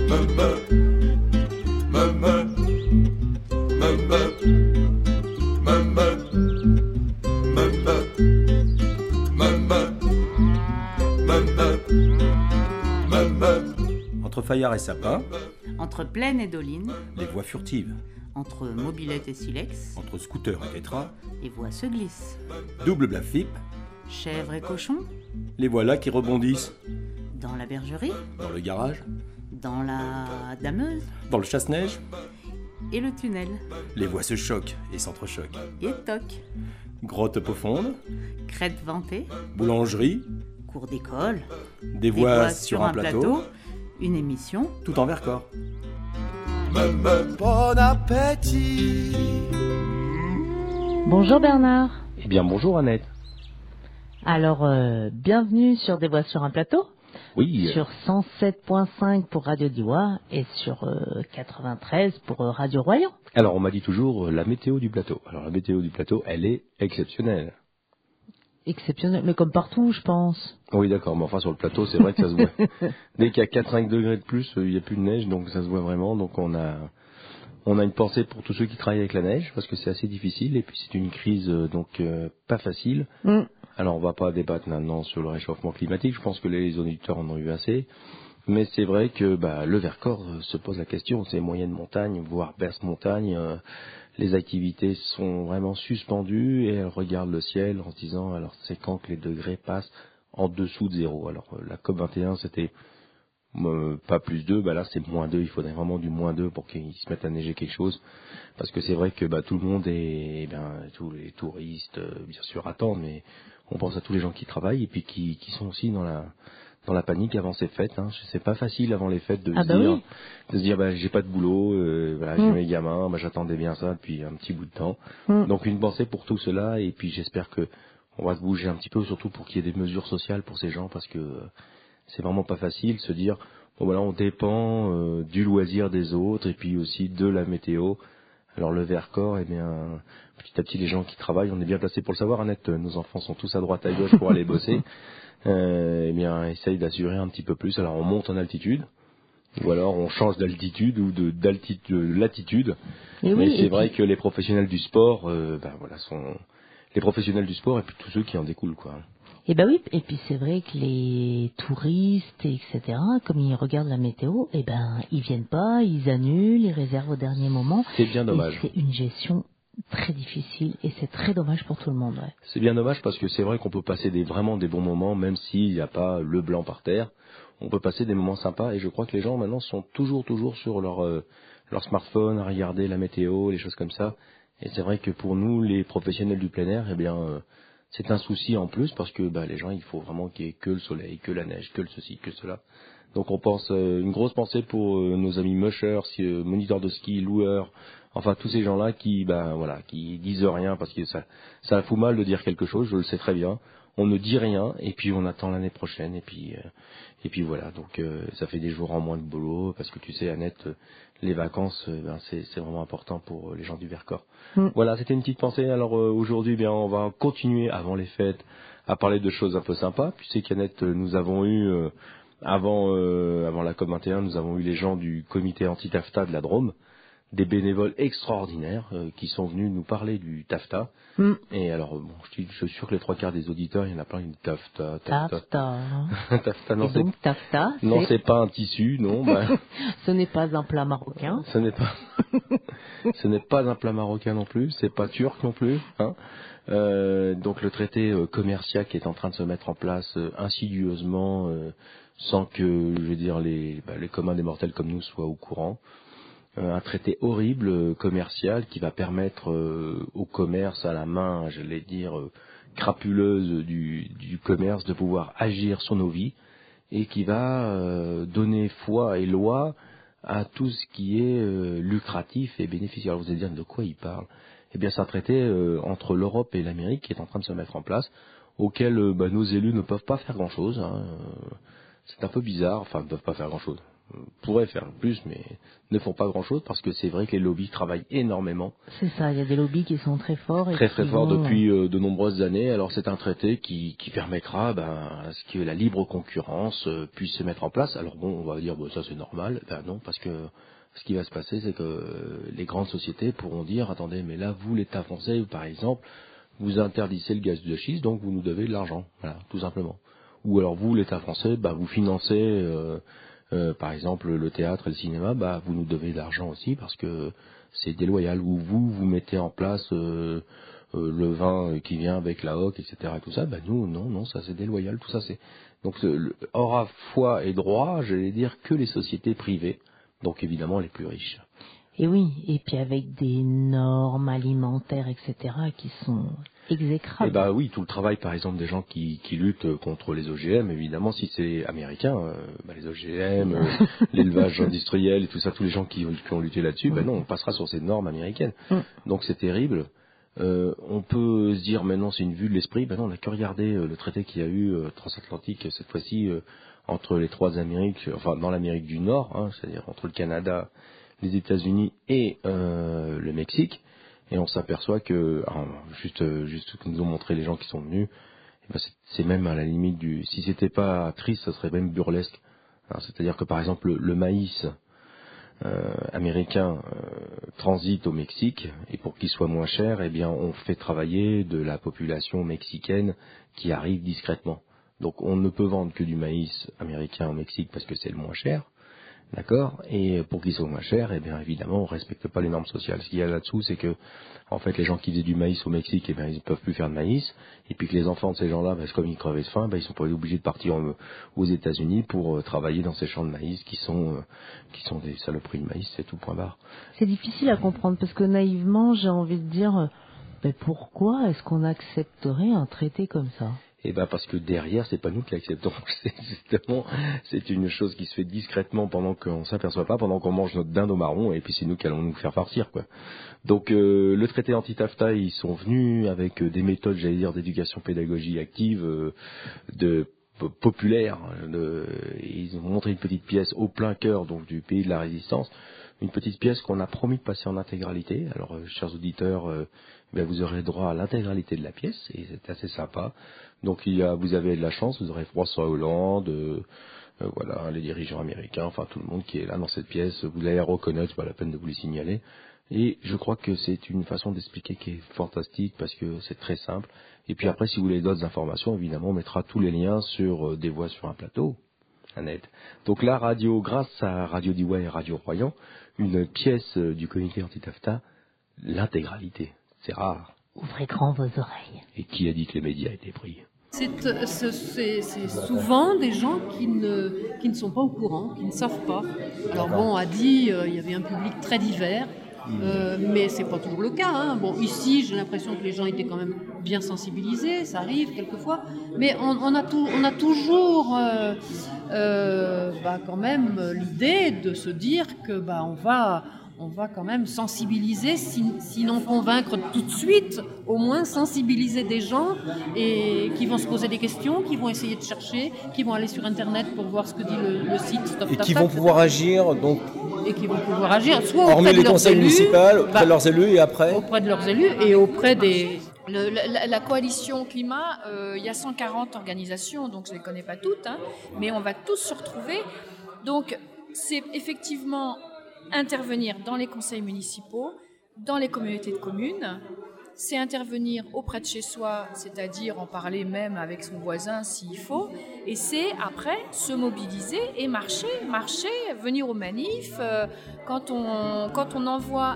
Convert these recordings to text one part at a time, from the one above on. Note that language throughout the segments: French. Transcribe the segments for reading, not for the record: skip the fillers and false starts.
Entre Fayard et Sapin, entre Plaine et Doline, les voies furtives. entre mobilette et silex, Entre scooter et tétra, les voies se glissent. double blafip, Chèvre et cochon, les voilà qui rebondissent. dans la bergerie, Dans le garage, dans la dameuse dans le chasse-neige, et le tunnel, les voies se choquent et s'entrechoquent. et toc, Grotte profonde, crête ventée, boulangerie, cours d'école, des des voies sur un plateau, une émission, tout en Vercors. Bon appétit. Bonjour Bernard. Eh bien bonjour Annette. Alors, bienvenue sur Des Voix sur un plateau, Oui, sur 107.5 pour Radio Diois et sur 93 pour Radio Royan. Alors, on m'a dit toujours la météo du plateau. Alors, la météo du plateau, elle est exceptionnelle. Exceptionnel, mais comme partout, je pense. Oui, d'accord, mais enfin, sur le plateau, c'est vrai que ça se voit. Dès qu'il y a 4-5 degrés de plus, il n'y a plus de neige, donc ça se voit vraiment. Donc, on a une pensée pour tous ceux qui travaillent avec la neige, parce que c'est assez difficile, et puis c'est une crise, pas facile. Alors, on va pas débattre maintenant sur le réchauffement climatique, je pense que les auditeurs en ont eu assez. Mais c'est vrai que le Vercors se pose la question, c'est moyenne montagne, voire basse montagne. Les activités sont vraiment suspendues et elles regardent le ciel en se disant alors c'est quand que les degrés passent en dessous de zéro. Alors la COP21 c'était pas plus 2, là c'est moins 2, il faudrait vraiment du moins 2 pour qu'ils se mettent à neiger quelque chose. Parce que c'est vrai que tout le monde est, tous les touristes bien sûr attendent, mais on pense à tous les gens qui travaillent et puis qui sont aussi dans la panique avant ces fêtes. C'est pas facile avant les fêtes de se dire j'ai pas de boulot, j'ai mes gamins, j'attendais bien ça depuis un petit bout de temps. Donc une pensée pour tout cela et puis j'espère que on va se bouger un petit peu, surtout pour qu'il y ait des mesures sociales pour ces gens parce que c'est vraiment pas facile de se dire on dépend du loisir des autres et puis aussi de la météo. Alors le Vercors, petit à petit les gens qui travaillent, on est bien placé pour le savoir. Annette, nos enfants sont tous à droite à gauche pour aller bosser. Essaye d'assurer un petit peu plus. Alors on monte en altitude, ou alors on change d'altitude ou de latitude. Mais c'est vrai que les professionnels du sport, sont les professionnels du sport et puis tous ceux qui en découlent, quoi. Et et puis c'est vrai que les touristes, etc., comme ils regardent la météo, ils viennent pas, ils annulent, ils réservent au dernier moment. C'est bien dommage. Et c'est une gestion très difficile et c'est très dommage pour tout le monde. Ouais. C'est bien dommage parce que c'est vrai qu'on peut passer vraiment des bons moments, même s'il n'y a pas le blanc par terre. On peut passer des moments sympas et je crois que les gens maintenant sont toujours sur leur smartphone à regarder la météo, les choses comme ça. Et c'est vrai que pour nous, les professionnels du plein air, c'est un souci en plus parce que les gens, il faut vraiment qu'il y ait que le soleil, que la neige, que le ceci, que cela. Donc on pense une grosse pensée pour nos amis mushers, moniteurs de ski, loueurs, enfin tous ces gens-là qui disent rien parce que ça fout mal de dire quelque chose, je le sais très bien. On ne dit rien et puis on attend l'année prochaine et puis voilà. Donc ça fait des jours en moins de boulot parce que tu sais Annette, les vacances c'est vraiment important pour les gens du Vercors. Voilà, c'était une petite pensée. Alors aujourd'hui on va continuer avant les fêtes à parler de choses un peu sympas. Tu sais qu'Annette, nous avons eu avant la COP21, nous avons eu les gens du comité anti-TAFTA de la Drôme, des bénévoles extraordinaires qui sont venus nous parler du TAFTA. Et alors, je suis sûr que les 3/4 des auditeurs, il y en a plein qui disent TAFTA. TAFTA, non, TAFTA, non, c'est pas un tissu, non. Ce n'est pas un plat marocain. Ce n'est pas un plat marocain non plus, c'est pas turc non plus. Donc le traité commercial qui est en train de se mettre en place insidieusement, sans que, les communs des mortels comme nous soient au courant. Un traité horrible commercial qui va permettre au commerce à la main, crapuleuse du commerce de pouvoir agir sur nos vies et qui va donner foi et loi à tout ce qui est lucratif et bénéficiaire. Alors vous allez dire de quoi il parle ? Eh bien c'est un traité entre l'Europe et l'Amérique qui est en train de se mettre en place, auquel nos élus ne peuvent pas faire grand-chose. C'est un peu bizarre, enfin ils ne peuvent pas faire grand-chose. pourraient faire plus, mais ne font pas grand-chose parce que c'est vrai que les lobbies travaillent énormément. C'est ça, il y a des lobbies qui sont très forts. Très forts depuis de nombreuses années. Alors c'est un traité qui permettra à ce que la libre concurrence puisse se mettre en place. Alors bon, on va dire ça c'est normal. Ben non, parce que ce qui va se passer, c'est que les grandes sociétés pourront dire, attendez, mais là vous, l'État français, par exemple, vous interdisez le gaz de schiste, donc vous nous devez de l'argent, voilà, tout simplement. Ou alors vous, l'État français, vous financez, par exemple, le théâtre et le cinéma, vous nous devez de l'argent aussi parce que c'est déloyal. Ou vous mettez en place le vin qui vient avec la hoque, etc. Et tout ça, nous, non, ça c'est déloyal, tout ça c'est. Donc aura foi et droit, j'allais dire, que les sociétés privées, donc évidemment les plus riches. Et oui, et puis avec des normes alimentaires, etc., qui sont exécrables. Et oui, tout le travail, par exemple, des gens qui luttent contre les OGM, évidemment, si c'est américain, les OGM, l'élevage industriel et tout ça, tous les gens qui ont lutté là-dessus, non, on passera sur ces normes américaines. Donc c'est terrible. On peut se dire, mais non, c'est une vue de l'esprit. Non, on n'a que regarder le traité qu'il y a eu transatlantique cette fois-ci entre les trois Amériques, enfin dans l'Amérique du Nord, c'est-à-dire entre le Canada, les États-Unis et le Mexique, et on s'aperçoit que, juste que nous ont montré les gens qui sont venus, c'est même à la limite si c'était pas triste, ça serait même burlesque. C'est-à-dire que par exemple le maïs américain transite au Mexique, et pour qu'il soit moins cher, on fait travailler de la population mexicaine qui arrive discrètement. Donc on ne peut vendre que du maïs américain au Mexique parce que c'est le moins cher. D'accord. Et pour qu'ils soient moins chers, évidemment, on respecte pas les normes sociales. Ce qu'il y a là-dessous, c'est que, en fait, les gens qui faisaient du maïs au Mexique, ils ne peuvent plus faire de maïs. Et puis que les enfants de ces gens-là, comme ils crevaient de faim, ils sont pas obligés de partir aux États-Unis pour travailler dans ces champs de maïs qui sont des saloperies de maïs, c'est tout, point barre. C'est difficile à comprendre parce que naïvement, j'ai envie de dire, pourquoi est-ce qu'on accepterait un traité comme ça ? Parce que derrière, c'est pas nous qui l'acceptons. C'est une chose qui se fait discrètement pendant qu'on s'aperçoit pas, pendant qu'on mange notre dinde au marron, et puis c'est nous qui allons nous faire farcir, quoi. Donc, le traité anti-TAFTA, ils sont venus avec des méthodes, j'allais dire, d'éducation pédagogique active, populaire. Ils ont montré une petite pièce au plein cœur, donc du pays de la résistance, une petite pièce qu'on a promis de passer en intégralité. Alors, chers auditeurs, vous aurez droit à l'intégralité de la pièce, et c'est assez sympa. Donc vous avez de la chance, vous aurez François Hollande, les dirigeants américains, enfin tout le monde qui est là dans cette pièce, vous allez reconnaître, c'est pas la peine de vous les signaler. Et je crois que c'est une façon d'expliquer qui est fantastique parce que c'est très simple. Et puis après, si vous voulez d'autres informations, évidemment, on mettra tous les liens sur des voix sur un plateau. Annette. Donc la radio, grâce à Radio Diois et Radio Royan, une pièce du comité anti-TAFTA, l'intégralité. C'est rare. Ouvrez grand vos oreilles. Et qui a dit que les médias étaient pris ? C'est souvent des gens qui ne sont pas au courant, qui ne savent pas. Alors bon, a dit, il y avait un public très divers, mais c'est pas toujours le cas. Bon, ici, j'ai l'impression que les gens étaient quand même bien sensibilisés, ça arrive quelquefois, mais on a toujours quand même l'idée de se dire que on va quand même sensibiliser, sinon convaincre tout de suite, au moins sensibiliser des gens et qui vont se poser des questions, qui vont essayer de chercher, qui vont aller sur Internet pour voir ce que dit le site Stop TAFTA. Et qui vont pouvoir agir, donc... Et qui vont pouvoir agir, soit hormis auprès de les leurs conseils élus, municipaux, auprès de leurs élus et après... Auprès de leurs élus et auprès des... La coalition climat, il y a 140 organisations, donc je ne les connais pas toutes, mais on va tous se retrouver. Donc c'est effectivement... intervenir dans les conseils municipaux, dans les communautés de communes, c'est intervenir auprès de chez soi, c'est-à-dire en parler même avec son voisin s'il faut, et c'est après se mobiliser et marcher, venir aux manifs. Quand on envoie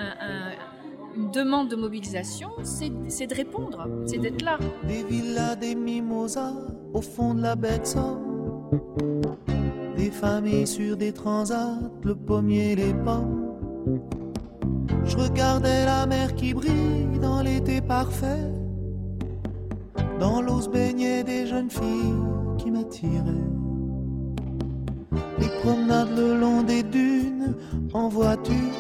une demande de mobilisation, c'est de répondre, c'est d'être là. Des villas, des mimosas au fond de la baie de Somme. Des familles sur des transats, le pommier, les pommes. Je regardais la mer qui brille dans l'été parfait. Dans l'eau se baignaient des jeunes filles qui m'attiraient. Les promenades le long des dunes en voiture.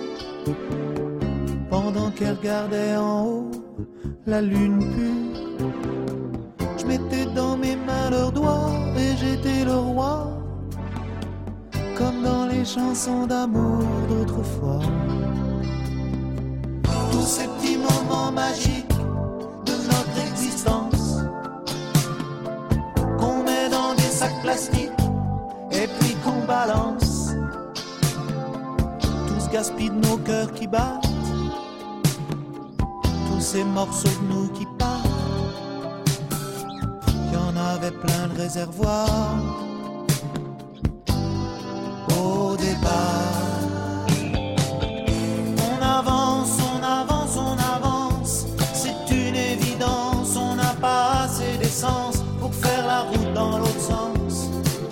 Pendant qu'elles regardaient en haut la lune pure. Je mettais dans mes mains leurs doigts et j'étais le roi. Comme dans les les chansons d'amour d'autrefois. Tous ces petits moments magiques de notre existence qu'on met dans des sacs plastiques et puis qu'on balance. Tout ce gaspille de nos cœurs qui battent, tous ces morceaux de nous qui partent. Il y en avait plein de réservoirs au départ. On avance, on avance, on avance, c'est une évidence. On n'a pas assez d'essence pour faire la route dans l'autre sens.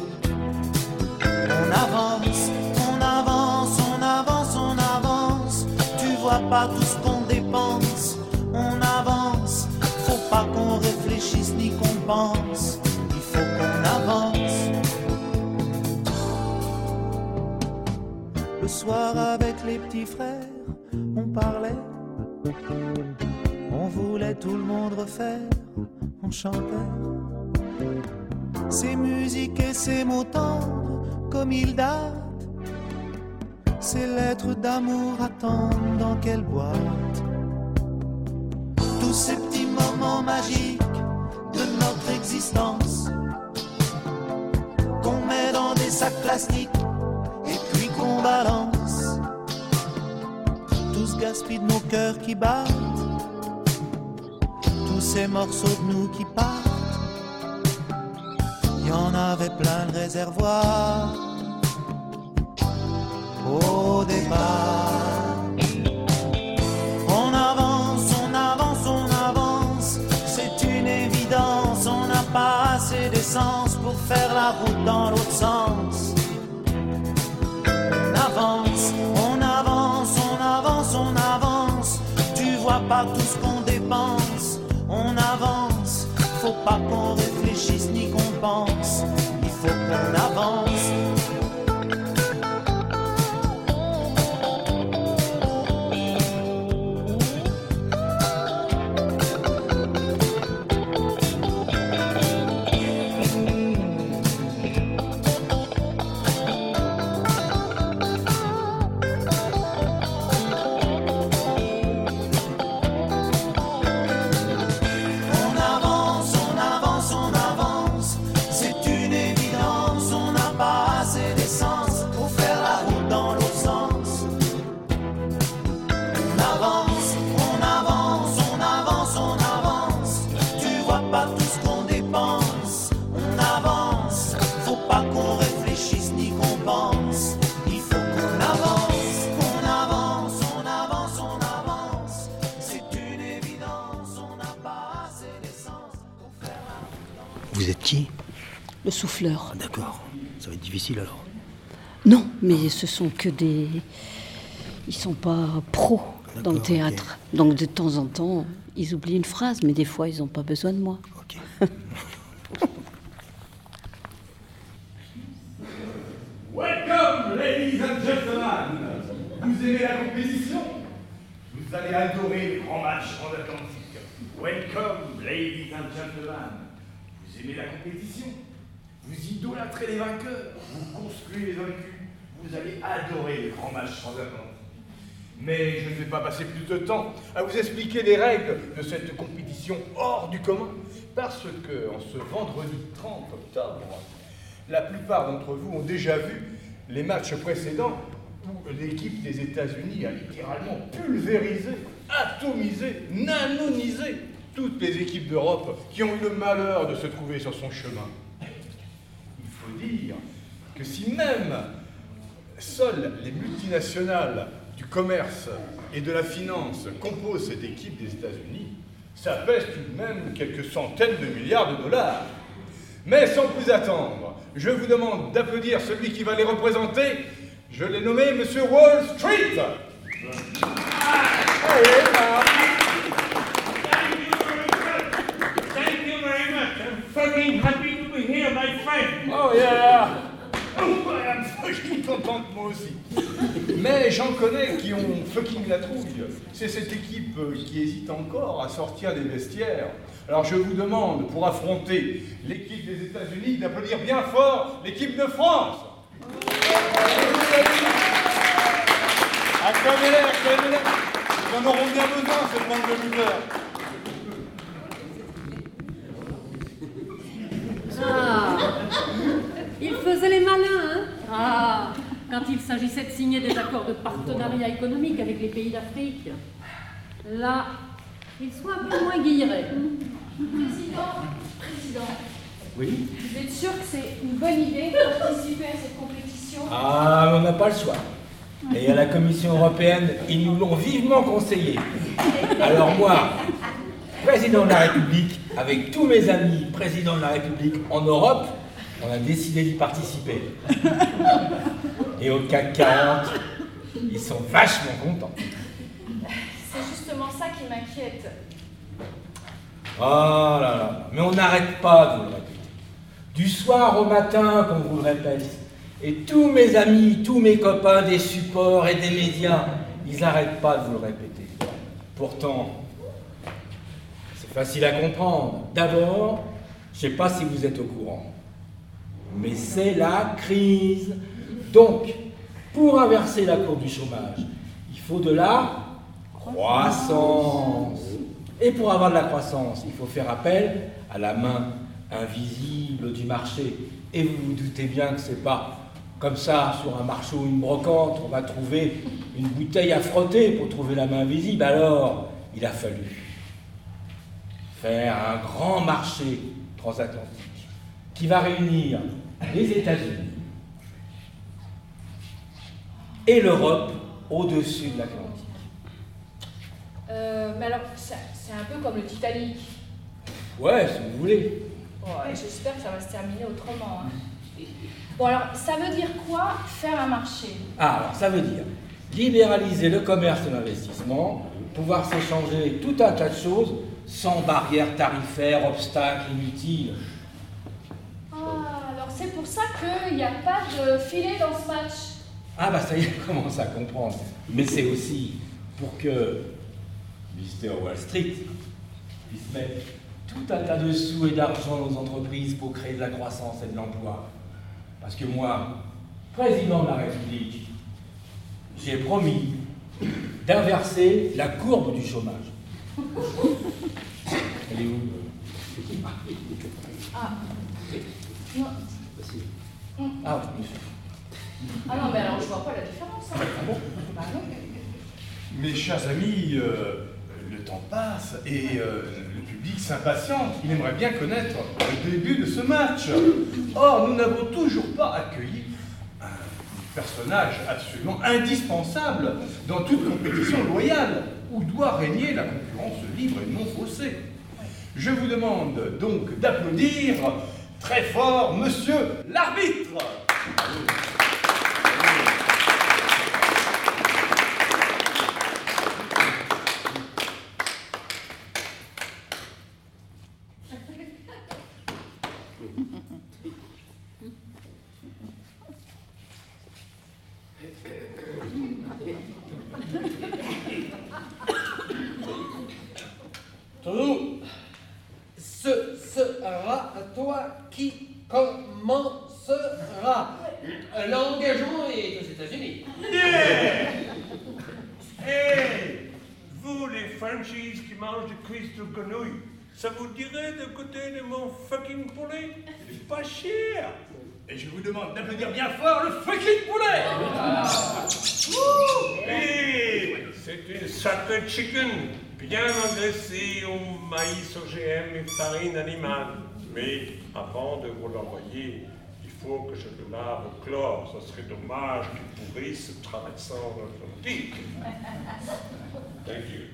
On avance, on avance, on avance, on avance. Tu vois pas tout ce qu'on dépense. On avance, faut pas qu'on réfléchisse ni qu'on pense. Il faut qu'on avance. Le soir avec les petits frères, on parlait. On voulait tout le monde refaire. On chantait ces musiques et ces mots tendres comme ils datent. Ces lettres d'amour attendent dans quelle boîte? Tous ces petits moments magiques de notre existence qu'on met dans des sacs plastiques et puis qu'on balance. Tout ce gaspille de nos cœurs qui battent, tous ces morceaux de nous qui partent. Il y en avait plein de réservoirs au départ. On avance, on avance, on avance, c'est une évidence. On n'a pas assez d'essence pour faire la route dans l'autre sens. On avance, on avance, on avance, on avance. Tu vois pas tout ce qu'on dépense. On avance, faut pas qu'on réfléchisse ni qu'on pense. Il faut qu'on avance. Vous êtes qui? Le souffleur. Ah, d'accord, ça va être difficile alors. Non, mais ce sont que des... Ils sont pas pros dans le théâtre. Okay. Donc de temps en temps, ils oublient une phrase, mais des fois, ils n'ont pas besoin de moi. Ok. Welcome, ladies and gentlemen. Vous aimez la compétition? Vous allez adorer le grand match transatlantique. Welcome, ladies and gentlemen. Vous aimez la compétition? Vous idolâtrez les vainqueurs, vous conspuez les vaincus. Vous allez adorer le grand match transatlantique. Mais je ne vais pas passer plus de temps à vous expliquer les règles de cette compétition hors du commun, parce que en ce vendredi 30 octobre, la plupart d'entre vous ont déjà vu les matchs précédents où l'équipe des États-Unis a littéralement pulvérisé, atomisé, nanonisé toutes les équipes d'Europe qui ont eu le malheur de se trouver sur son chemin. Il faut dire que si même seules les multinationales du commerce et de la finance composent cette équipe des États-Unis, ça pèse tout de même quelques centaines de milliards de dollars. Mais sans plus attendre, je vous demande d'applaudir celui qui va les représenter. Je l'ai nommé Monsieur Wall Street. Thank you very much. I'm fucking happy to be here, my friend. Oh yeah. Je suis contente moi aussi. Mais j'en connais qui ont fucking la trouille. C'est cette équipe qui hésite encore à sortir des vestiaires. Alors je vous demande, pour affronter l'équipe des États-Unis, d'applaudir bien fort l'équipe de France. Acclamez-les. Ils en auront bien besoin, cette bande de lutteurs. Ah, ils faisaient les malins, hein? Ah, quand il s'agissait de signer des accords de partenariat économique avec les pays d'Afrique. Là, ils sont un peu moins guillerets. Président, Oui. vous êtes sûr que c'est une bonne idée de participer à cette compétition? Ah, mais on n'a pas le choix. Et à la Commission européenne, ils nous l'ont vivement conseillé. Alors moi, président de la République, avec tous mes amis présidents de la République en Europe, on a décidé d'y participer. Et au CAC 40, ils sont vachement contents. C'est justement ça qui m'inquiète. Oh là là, mais on n'arrête pas de vous le répéter. Du soir au matin qu'on vous le répète. Et tous mes amis, tous mes copains des supports et des médias, ils n'arrêtent pas de vous le répéter. Pourtant, c'est facile à comprendre. D'abord, je ne sais pas si vous êtes au courant, mais c'est la crise. Donc, pour inverser la courbe du chômage, il faut de la croissance. Et pour avoir de la croissance, il faut faire appel à la main invisible du marché. Et vous vous doutez bien que c'est pas comme ça, sur un marché ou une brocante, on va trouver une bouteille à frotter pour trouver la main invisible. Alors, il a fallu faire un grand marché transatlantique qui va réunir les États-Unis et l'Europe au-dessus de l'Atlantique. Mais alors, c'est un peu comme le Titanic. Ouais, si vous voulez. Ouais, j'espère que ça va se terminer autrement. Hein. Bon, alors, ça veut dire quoi, faire un marché? Ah, alors ça veut dire libéraliser le commerce et l'investissement, pouvoir s'échanger tout un tas de choses sans barrières tarifaires, obstacles inutiles. Ah, alors c'est pour ça qu'il n'y a pas de filet dans ce match. Ah bah ça y est, on commence à comprendre. Mais c'est aussi pour que Mr. Wall Street puisse mettre tout un tas de sous et d'argent dans nos entreprises pour créer de la croissance et de l'emploi. Parce que moi, président de la République, j'ai promis d'inverser la courbe du chômage. Elle est où? Ah. Non. Ah, monsieur. Ah non, mais alors je vois pas la différence. Hein. Ah bon? Bah non. Mes chers amis, le temps passe et le public s'impatiente. Il aimerait bien connaître le début de ce match. Or, nous n'avons toujours pas accueilli un personnage absolument indispensable dans toute compétition loyale où doit régner la concurrence libre et non faussée. Je vous demande donc d'applaudir très fort Monsieur l'arbitre. Trou, ce sera toi qui commencera. L'engagement est aux États-Unis. Yeah! Hey, vous les Frenchies qui mangent des cuisses de grenouille, ça vous dirait de goûter de mon fucking poulet? C'est pas cher. Et je vous demande d'applaudir bien fort le fucking poulet. Hey, c'est une sacrée chicken, bien engraissée au maïs OGM et farine animale. Mais avant de vous l'envoyer, il faut que je le lave au chlore. Ce serait dommage qu'il pourrisse traversant l'Atlantique. Thank you.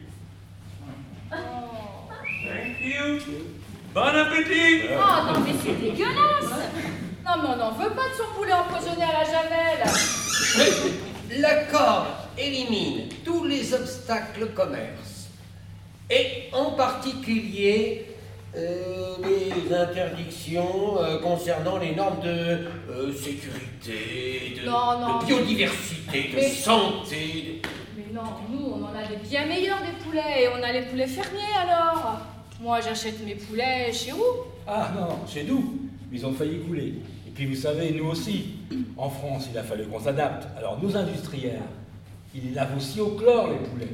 Thank you. Bon appétit. Oh non, mais c'est dégueulasse. Non, mais on n'en veut pas de son poulet empoisonné à la javel. L'accord élimine tous les obstacles au commerce, et en particulier les interdictions concernant les normes de sécurité, de biodiversité, de santé. Mais non, nous, on en a des bien meilleurs des poulets, et on a les poulets fermiers alors. Moi, j'achète mes poulets chez vous. Ah non, chez nous, ils ont failli couler. Et puis vous savez, nous aussi, En France, il a fallu qu'on s'adapte. Alors nos industriels, ils les lavent aussi au chlore, les poulets.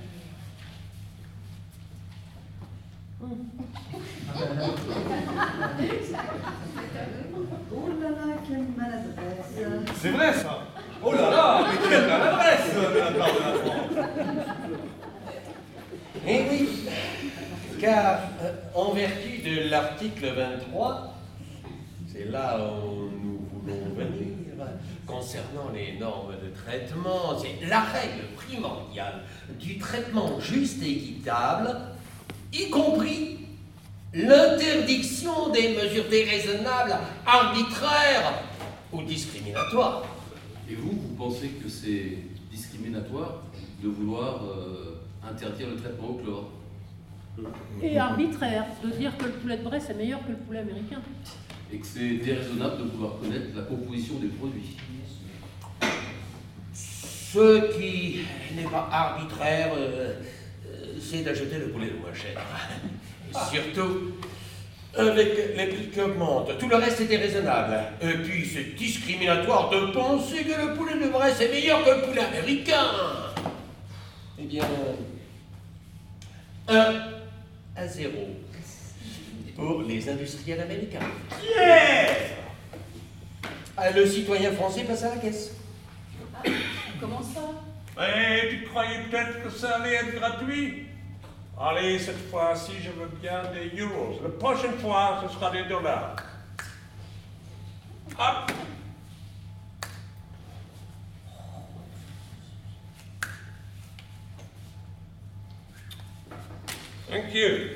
Oh là là, quelle maladresse. C'est vrai ça. Oh là là, mais quelle maladresse de la part de la France. Eh oui, car en vertu de l'article 23, c'est là où nous voulons venir, concernant les normes de traitement, c'est la règle primordiale du traitement juste et équitable, y compris l'interdiction des mesures déraisonnables, arbitraires ou discriminatoires. Et vous pensez que c'est discriminatoire de vouloir interdire le traitement au chlore? Et arbitraire, de dire que le poulet de Bresse est meilleur que le poulet américain. Et que c'est déraisonnable de vouloir connaître la composition des produits. Ce qui n'est pas arbitraire, c'est d'acheter le poulet le moins cher. Surtout avec les prix qui augmentent. Tout le reste est déraisonnable. Et puis c'est discriminatoire de penser que le poulet de Bresse est meilleur que le poulet américain. Eh bien, 1-0 pour les industriels américains. Yes! Le citoyen français passe à la caisse. Comment ça? Eh, tu croyais peut-être que ça allait être gratuit? Allez, cette fois-ci, je veux bien des euros. La prochaine fois, ce sera des dollars. Hop! Thank you.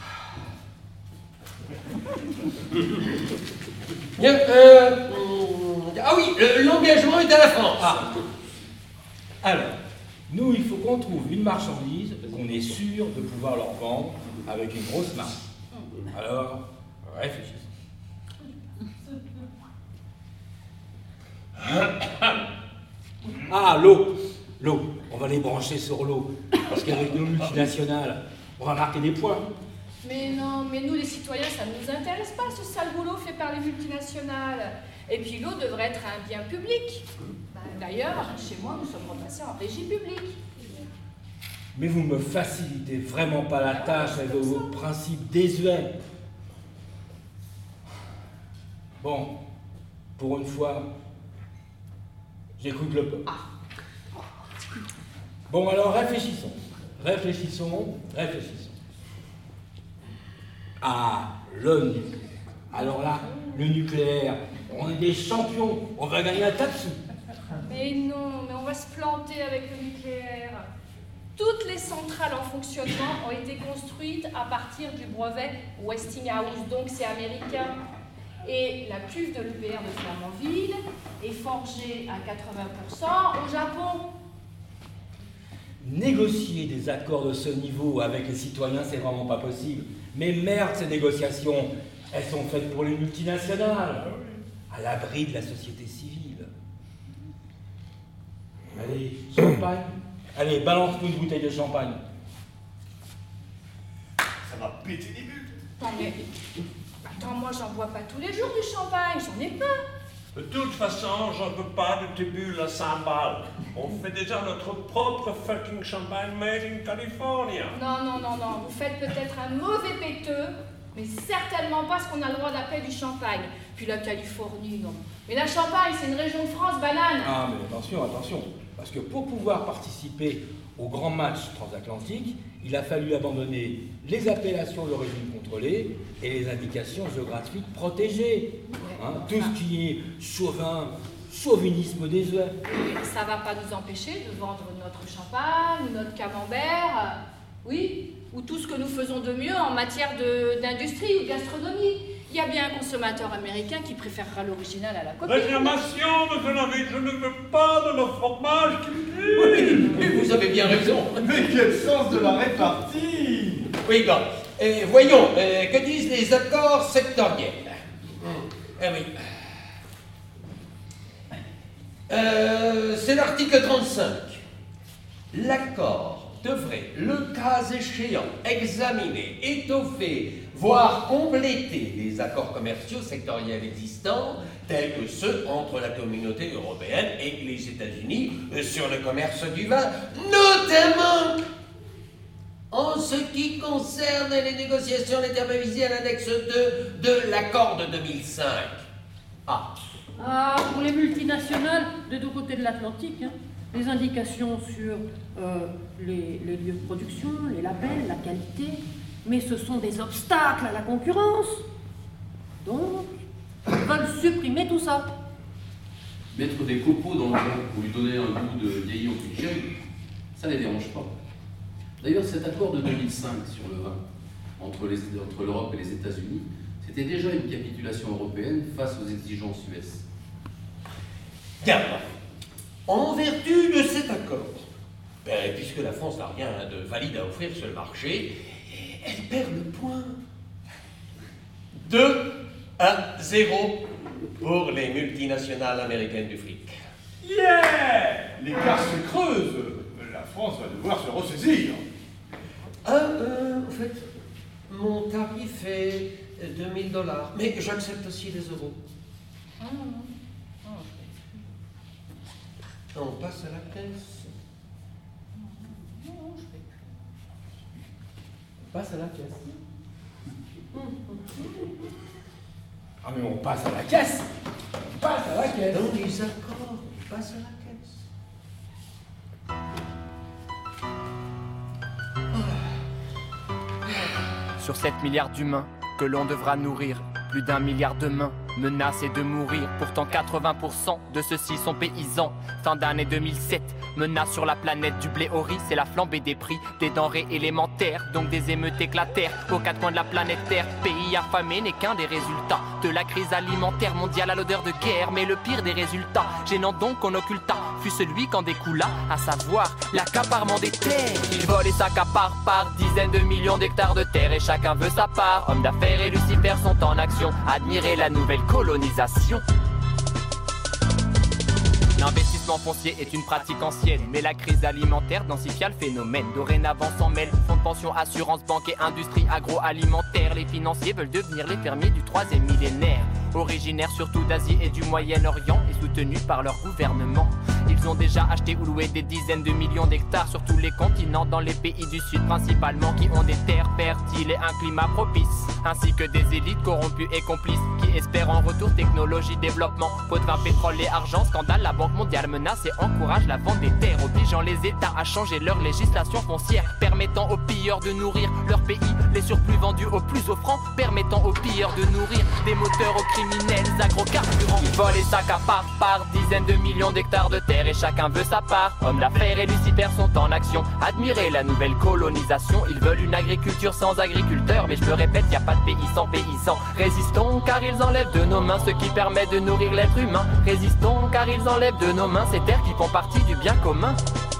Bien, ah oui, l'engagement est à la France. Ah. Alors, nous, il faut qu'on trouve une marchandise qu'on est sûr de pouvoir leur vendre avec une grosse marge. Alors, réfléchissez. Ah, l'eau. L'eau. On va les brancher sur l'eau. Parce qu'avec nos multinationales, on va marquer des points. Mais non, mais nous les citoyens, ça ne nous intéresse pas ce sale boulot fait par les multinationales. Et puis l'eau devrait être un bien public. D'ailleurs, chez moi, nous sommes repassés en régie publique. Mais vous me facilitez vraiment pas la tâche avec vos principes désuets. Bon, pour une fois, j'écoute le peuple. Bon, alors réfléchissons. Réfléchissons. Ah, le nucléaire. Alors là, le nucléaire, on est des champions, on va gagner un tas de sous. Mais non, mais on va se planter avec le nucléaire. Toutes les centrales en fonctionnement ont été construites à partir du brevet Westinghouse, donc c'est américain. Et la cuve de l'UPR de Flamanville est forgée à 80% au Japon. Négocier des accords de ce niveau avec les citoyens, c'est vraiment pas possible. Mais merde, ces négociations, elles sont faites pour les multinationales, à l'abri de la société civile. Allez, champagne. Allez, balance-nous une bouteille de champagne. Ça va péter des bulles. Non mais, attends, moi j'en bois pas tous les jours du champagne, j'en ai pas. De toute façon, j'en veux pas de tes bulles à 100 balles. On fait déjà notre propre fucking champagne made in California. Non, vous faites peut-être un mauvais péteux, mais certainement pas ce qu'on a le droit d'appeler du champagne. Puis la Californie, non. Mais la Champagne, c'est une région de France banane. Ah, mais attention. Parce que pour pouvoir participer au grand match transatlantique, il a fallu abandonner les appellations d'origine contrôlée et les indications géographiques protégées. Tout ce qui est chauvinisme désuet. Ça va pas nous empêcher de vendre notre champagne, notre camembert, oui, ou tout ce que nous faisons de mieux en matière d'industrie ou de gastronomie. Il y a bien un consommateur américain qui préférera l'original à la copie. Réclamation, monsieur David, je ne veux pas de le fromage qui me Oui, mais vous avez bien raison. Mais quel sens de la répartie! Oui, bon. Voyons, que disent les accords sectoriels? Oui. C'est l'article 35. L'accord devrait, le cas échéant, examiner, étoffer, voire compléter les accords commerciaux sectoriels existants, tels que ceux entre la communauté européenne et les États-Unis sur le commerce du vin, notamment en ce qui concerne les négociations des termes visés à l'index 2 de l'accord de 2005. Pour les multinationales, des deux côtés de l'Atlantique, les indications sur les lieux de production, les labels, la qualité, mais ce sont des obstacles à la concurrence. Donc, ils veulent supprimer tout ça. Mettre des copeaux dans le vin pour lui donner un goût de vieilli au cul de chèvre, ça ne les dérange pas. D'ailleurs, cet accord de 2005 sur le vin, entre l'Europe et les États-Unis, c'était déjà une capitulation européenne face aux exigences US. Bien. En vertu de cet accord, puisque la France n'a rien de valide à offrir sur le marché, elle perd le point. 2-0 pour les multinationales américaines du fric. Yeah! L'écart se creuse. La France va devoir se ressaisir. Au fait, mon tarif est $2000, mais j'accepte aussi les euros. On passe à la caisse. On passe à la caisse. Ah mais on passe à la caisse. On passe à la caisse. Dans les accords, on passe à la caisse. Sur 7 milliards d'humains que l'on devra nourrir, plus d'1 milliard de mains menacés de mourir. Pourtant 80% de ceux-ci sont paysans. Fin d'année 2007, menace sur la planète du blé au riz, c'est la flambée des prix des denrées élémentaires. Donc des émeutes éclatèrent aux quatre coins de la planète Terre. Pays affamé n'est qu'un des résultats de la crise alimentaire mondiale à l'odeur de guerre. Mais le pire des résultats, gênant donc qu'on occulta, fut celui qu'en découla, à savoir l'accaparement des terres. Ils volent et s'accaparent par dizaines de millions d'hectares de terre et chacun veut sa part. Hommes d'affaires et Lucifer sont en action, admirez la nouvelle colonisation. L'investissement foncier est une pratique ancienne, mais la crise alimentaire densifia le phénomène. Dorénavant s'en mêlent fonds de pension, assurance, banque et industrie agroalimentaire. Les financiers veulent devenir les fermiers du 3e millénaire. Originaires surtout d'Asie et du Moyen-Orient et soutenus par leur gouvernement. Ils ont déjà acheté ou loué des dizaines de millions d'hectares sur tous les continents, dans les pays du Sud principalement, qui ont des terres fertiles et un climat propice, ainsi que des élites corrompues et complices qui espèrent en retour technologie, développement, pot de vin, pétrole et argent. Scandale, la Banque mondiale menace et encourage la vente des terres, obligeant les États à changer leur législation foncière, permettant aux pilleurs de nourrir leur pays, les surplus vendus aux plus offrants, permettant aux pilleurs de nourrir des moteurs aux criminels agrocarburants. Ils volent et s'accaparent par dizaines de millions d'hectares de terre et chacun veut sa part. Hommes d'affaires et Lucifer sont en action, admirez la nouvelle colonisation. Ils veulent une agriculture sans agriculteurs, mais je me répète, y a pas de pays sans paysans. Résistons car ils enlèvent de nos mains ce qui permet de nourrir l'être humain. Résistons car ils enlèvent de nos mains ces terres qui font partie du bien commun.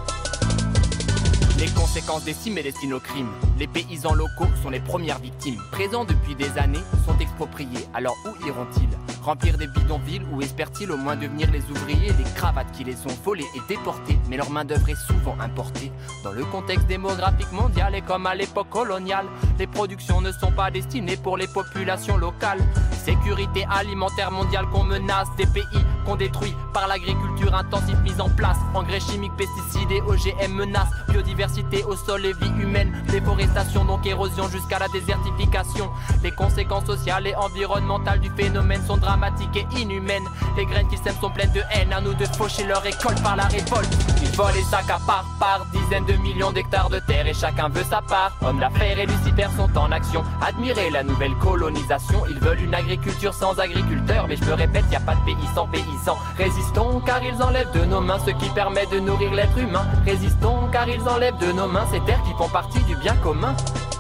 Les conséquences des cimes et destinent au crime. Les paysans locaux sont les premières victimes. Présents depuis des années, sont expropriés. Alors où iront-ils? Remplir des bidonvilles ou espèrent-ils au moins devenir les ouvriers des cravates qui les ont volés et déportés? Mais leur main d'œuvre est souvent importée. Dans le contexte démographique mondial et comme à l'époque coloniale, les productions ne sont pas destinées pour les populations locales. Sécurité alimentaire mondiale qu'on menace, des pays qu'on détruit par l'agriculture intensive mise en place. Engrais chimiques, pesticides et OGM menacent biodiversité au sol et vie humaine. Déforestation donc érosion jusqu'à la désertification. Les conséquences sociales et environnementales du phénomène sont dramatiques et inhumaines. Les graines qu'ils sèment sont pleines de haine, à nous de faucher leur récolte par la révolte. Ils volent et s'accaparent par dizaines de millions d'hectares de terre et chacun veut sa part. Hommes d'affaires et Lucifer sont en action, admirez la nouvelle colonisation. Ils veulent une agriculture sans agriculteurs, mais je me répète, y a pas de pays sans paysans. Résistons car ils enlèvent de nos mains ce qui permet de nourrir l'être humain. Résistons car ils enlèvent de nos mains ces terres qui font partie du bien commun.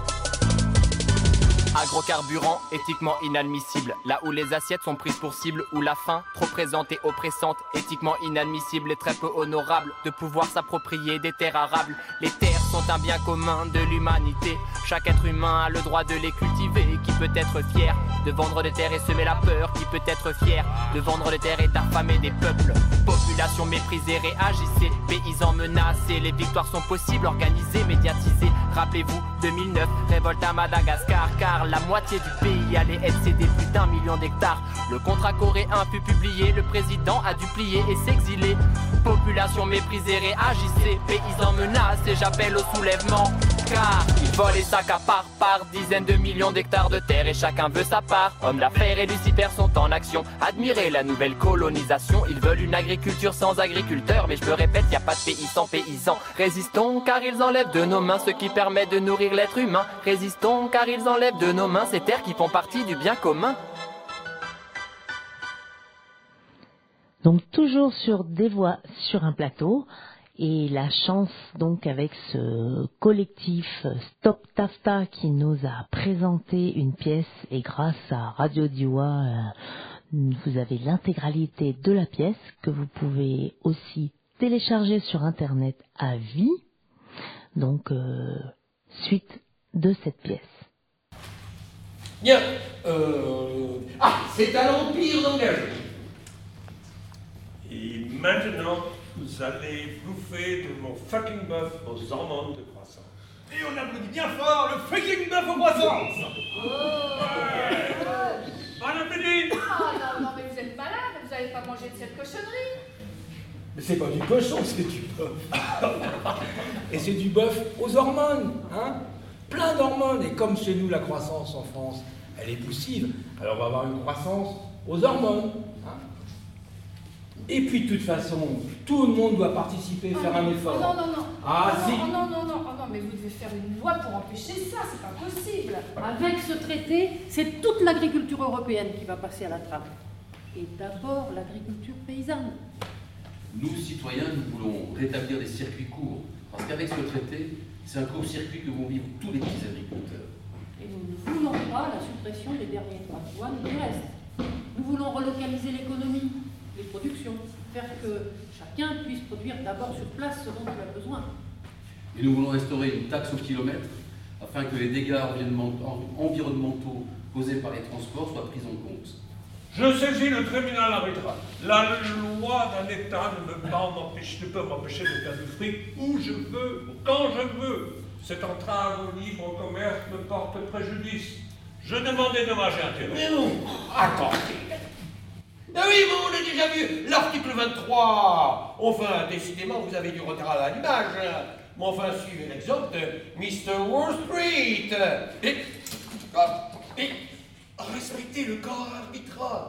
Agrocarburants, éthiquement inadmissible. Là où les assiettes sont prises pour cible, où la faim, trop présente et oppressante, éthiquement inadmissible et très peu honorable de pouvoir s'approprier des terres arables. Les terres sont un bien commun de l'humanité. Chaque être humain a le droit de les cultiver. Qui peut être fier de vendre des terres et semer la peur? Qui peut être fier de vendre des terres et d'affamer des peuples? Population Population méprisée, réagissez. Paysans menacés, les victoires sont possibles, organisées, médiatisées. Rappelez-vous, 2009, révolte à Madagascar, car la moitié du pays allait être cédé, plus d'1 million d'hectares. Le contrat coréen fut publié, le président a dû plier et s'exiler. Population méprisée, réagissez. Paysans menacés, j'appelle au soulèvement. Car ils volent et s'accaparent par dizaines de millions d'hectares de terre et chacun veut sa part. Hommes d'affaires et Lucifer sont en action. Admirez la nouvelle colonisation. Ils veulent une agriculture sans agriculteurs, mais je me répète, y a pas de pays sans paysans. Résistons car ils enlèvent de nos mains ce qui permet de nourrir l'être humain. Résistons car ils enlèvent de nos mains ces terres qui font partie du bien commun. Donc toujours sur des voix sur un plateau. Et la chance donc avec ce collectif Stop Tafta qui nous a présenté une pièce, et grâce à Radio Diois, vous avez l'intégralité de la pièce que vous pouvez aussi télécharger sur internet à vie. Donc suite de cette pièce. Bien, c'est à l'Empire d'engagement. Et maintenant, vous allez bouffer de mon fucking bœuf aux hormones de croissance. Et on applaudit bien fort le fucking bœuf aux croissants. Bon appétit. Oh non, mais vous êtes malade, vous n'avez pas mangé de cette cochonnerie. Mais c'est pas du cochon, c'est du bœuf. Et c'est du bœuf aux hormones, hein? Plein d'hormones. Et comme chez nous, la croissance en France, elle est poussive, alors on va avoir une croissance aux hormones. Hein? Et puis, de toute façon, tout le monde doit participer, faire un effort. Non. Ah, si. Non, mais vous devez faire une loi pour empêcher ça, c'est pas possible. Avec ce traité, c'est toute l'agriculture européenne qui va passer à la trappe. Et d'abord l'agriculture paysanne. Nous, citoyens, nous voulons rétablir des circuits courts. Parce qu'avec ce traité, c'est un court-circuit que vont vivre tous les petits agriculteurs. Et nous ne voulons pas la suppression des derniers droits de douane du reste. Nous voulons relocaliser l'économie, les productions, faire que chacun puisse produire d'abord sur place ce dont il a besoin. Et nous voulons instaurer une taxe au kilomètre afin que les dégâts environnementaux causés par les transports soient pris en compte. Je saisis le tribunal arbitral. La loi d'un État ne peut m'empêcher de faire du fric où je veux, quand je veux. Cette entrave au libre commerce me porte préjudice. Je demande des dommages et intérêts. Mais non, attendez. Ah oui, bon, on a déjà vu l'article 23. Enfin, décidément, vous avez du retard à l'image. Mais enfin, suivez l'exemple de Mr. Wall Street. Et respectez le corps arbitral.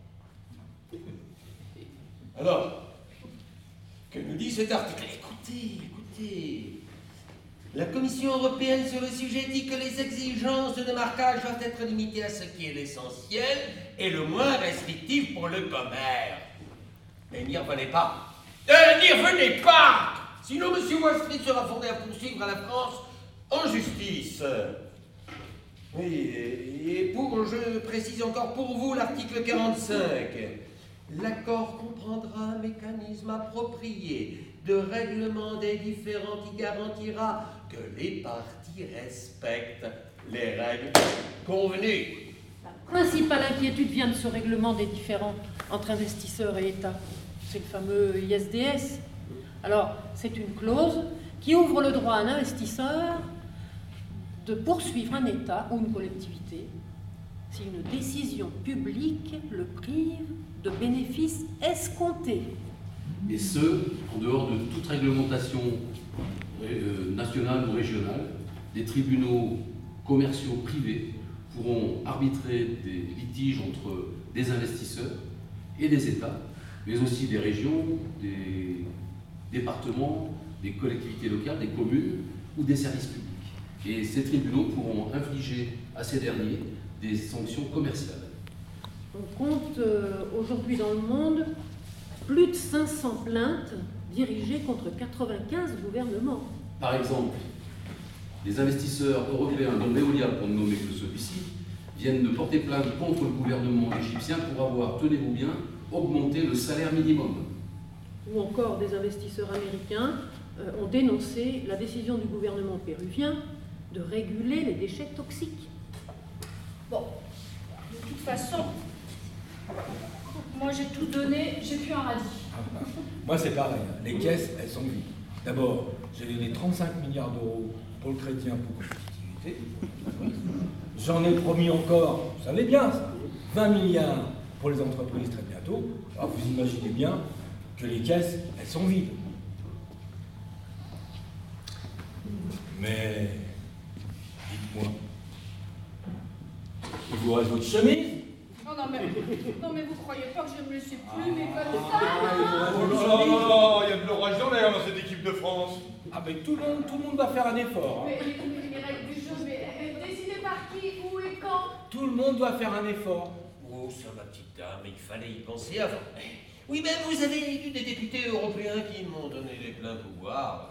Alors, que nous dit cet article? Écoutez. La Commission européenne sur le sujet dit que les exigences de marquage doivent être limitées à ce qui est l'essentiel et le moins restrictif pour le commerce. Mais n'y revenez pas. N'y revenez pas! Sinon, M. Wall Street sera fondé à poursuivre la France en justice. Oui, et je précise encore pour vous l'article 45. L'accord comprendra un mécanisme approprié de règlement des différends qui garantira que les parties respectent les règles convenues. La principale inquiétude vient de ce règlement des différends entre investisseurs et État. C'est le fameux ISDS. Alors, c'est une clause qui ouvre le droit à un investisseur de poursuivre un État ou une collectivité si une décision publique le prive de bénéfices escomptés. Et ce, en dehors de toute réglementation nationale ou régionale, des tribunaux commerciaux privés pourront arbitrer des litiges entre des investisseurs et des États, mais aussi des régions, des départements, des collectivités locales, des communes ou des services publics. Et ces tribunaux pourront infliger à ces derniers des sanctions commerciales. On compte aujourd'hui dans le monde plus de 500 plaintes dirigées contre 95 gouvernements. Par exemple, les investisseurs européens, dont Veolia pour ne nommer que celui-ci, viennent de porter plainte contre le gouvernement égyptien pour avoir, tenez-vous bien, augmenté le salaire minimum. Ou encore des investisseurs américains ont dénoncé la décision du gouvernement péruvien de réguler les déchets toxiques. Bon, de toute façon, moi j'ai tout donné, j'ai plus un radis. Moi, c'est pareil. Les caisses, elles sont vides. D'abord, j'ai donné 35 milliards d'euros pour le crédit impôt compétitivité. J'en ai promis encore, vous savez bien ça, 20 milliards pour les entreprises très bientôt. Alors, vous imaginez bien que les caisses, elles sont vides. Mais, dites-moi, il vous reste votre chemise? Non mais vous croyez pas que je me laissais plumer comme ça? Oh, il y a de l'orage dans l'air dans cette équipe de France. Ah ben tout le monde va faire un effort. Hein. Mais les règles du jeu, mais décidez par qui, où et quand? Tout le monde doit faire un effort. Oh, ça, ma petite dame, il fallait y penser avant. Oui, mais vous avez élu des députés européens qui m'ont donné les pleins pouvoirs.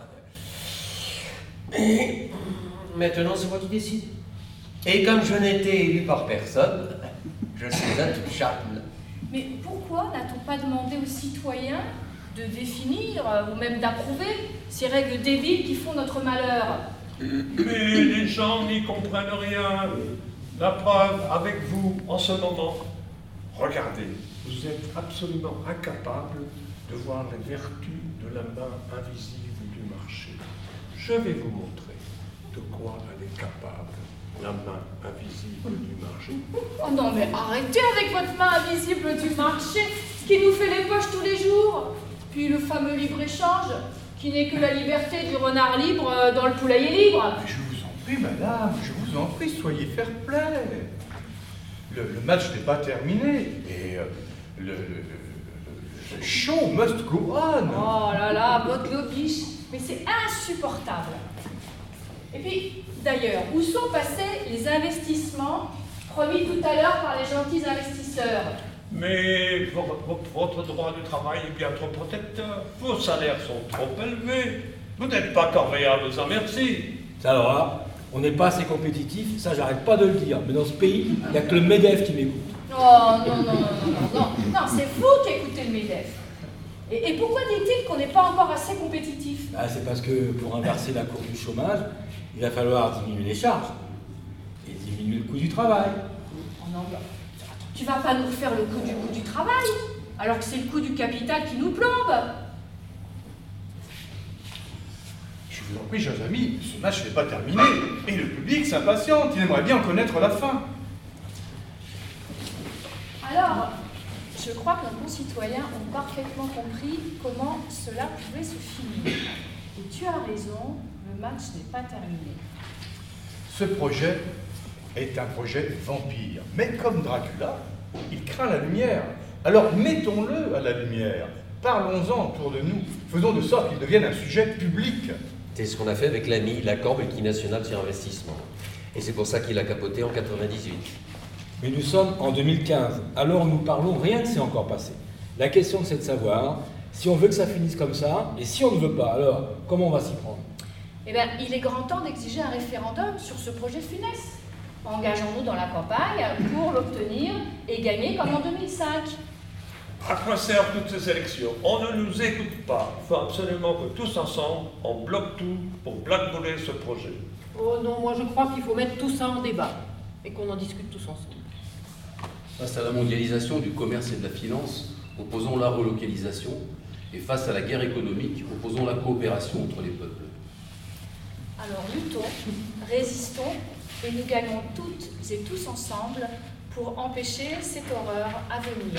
Et maintenant, c'est moi qui décide. Et comme je n'étais élu par personne, je suis intouchable. Mais pourquoi n'a-t-on pas demandé aux citoyens de définir ou même d'approuver ces règles débiles qui font notre malheur? Mais les gens n'y comprennent rien. La preuve avec vous en ce moment. Regardez, vous êtes absolument incapable de voir les vertus de la main invisible du marché. Je vais vous montrer de quoi elle est capable, la main invisible du marché. Oh non, mais arrêtez avec votre main invisible du marché, ce qui nous fait les poches tous les jours. Puis le fameux libre-échange, qui n'est que la liberté du renard libre dans le poulailler libre. Mais je vous en prie, madame, je vous en prie, soyez fair-play. Le match n'est pas terminé, et le show must go on. Oh là là, votre lobiche, mais c'est insupportable. Et puis, d'ailleurs, où sont passés les investissements promis tout à l'heure par les gentils investisseurs? Mais votre droit du travail est bien trop protecteur. Vos salaires sont trop élevés. Vous n'êtes pas corvéables à merci. Ça alors là, on n'est pas assez compétitif, ça j'arrête pas de le dire. Mais dans ce pays, il n'y a que le MEDEF qui m'écoute. Oh non, c'est vous qui écoutez le MEDEF. Et pourquoi dit-il qu'on n'est pas encore assez compétitif? C'est parce que pour inverser la courbe du chômage, il va falloir diminuer les charges et diminuer le coût du travail. Oh non, tu vas pas nous refaire le coût du travail, alors que c'est le coût du capital qui nous plombe. Je vous en prie, chers amis, ce match n'est pas terminé, et le public s'impatiente, il aimerait bien en connaître la fin. Alors, je crois que nos concitoyens ont parfaitement compris comment cela pouvait se finir. Et tu as raison, le match n'est pas terminé. Ce projet est un projet vampire, mais comme Dracula, il craint la lumière. Alors mettons-le à la lumière, parlons-en autour de nous, faisons de sorte qu'il devienne un sujet public. C'est ce qu'on a fait avec l'AMI, l'accord multinational sur investissement. Et c'est pour ça qu'il a capoté en 98. Mais nous sommes en 2015, alors nous parlons, rien ne s'est encore passé. La question c'est de savoir si on veut que ça finisse comme ça, et si on ne veut pas, alors comment on va s'y prendre? Eh bien, il est grand temps d'exiger un référendum sur ce projet funeste. Engageons-nous dans la campagne pour l'obtenir et gagner comme en 2005. À quoi servent toutes ces élections? On ne nous écoute pas. Il faut absolument que tous ensemble, on bloque tout pour blackballer ce projet. Oh non, moi je crois qu'il faut mettre tout ça en débat et qu'on en discute tous ensemble. Face à la mondialisation du commerce et de la finance, opposons la relocalisation, et face à la guerre économique, opposons la coopération entre les peuples. Alors luttons, résistons, et nous gagnons toutes et tous ensemble pour empêcher cette horreur à venir.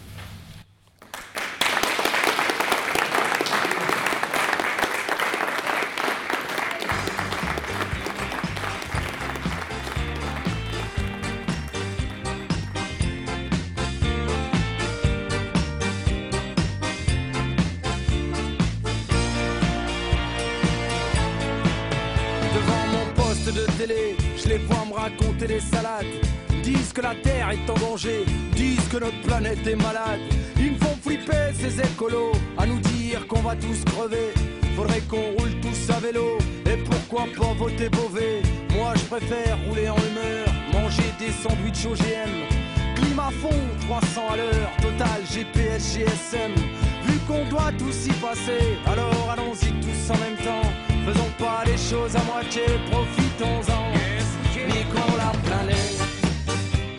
Je les vois me raconter des salades, disent que la terre est en danger, disent que notre planète est malade. Ils me font flipper ces écolos, à nous dire qu'on va tous crever. Faudrait qu'on roule tous à vélo, et pourquoi pas voter Beauvais. Moi je préfère rouler en humeur, manger des sandwichs OGM. Climat fond, 300 à l'heure, total GPS, GSM. Vu qu'on doit tous y passer, alors allons-y tous en même temps. Faisons pas les choses à moitié, profitons-en. Niquons la planète.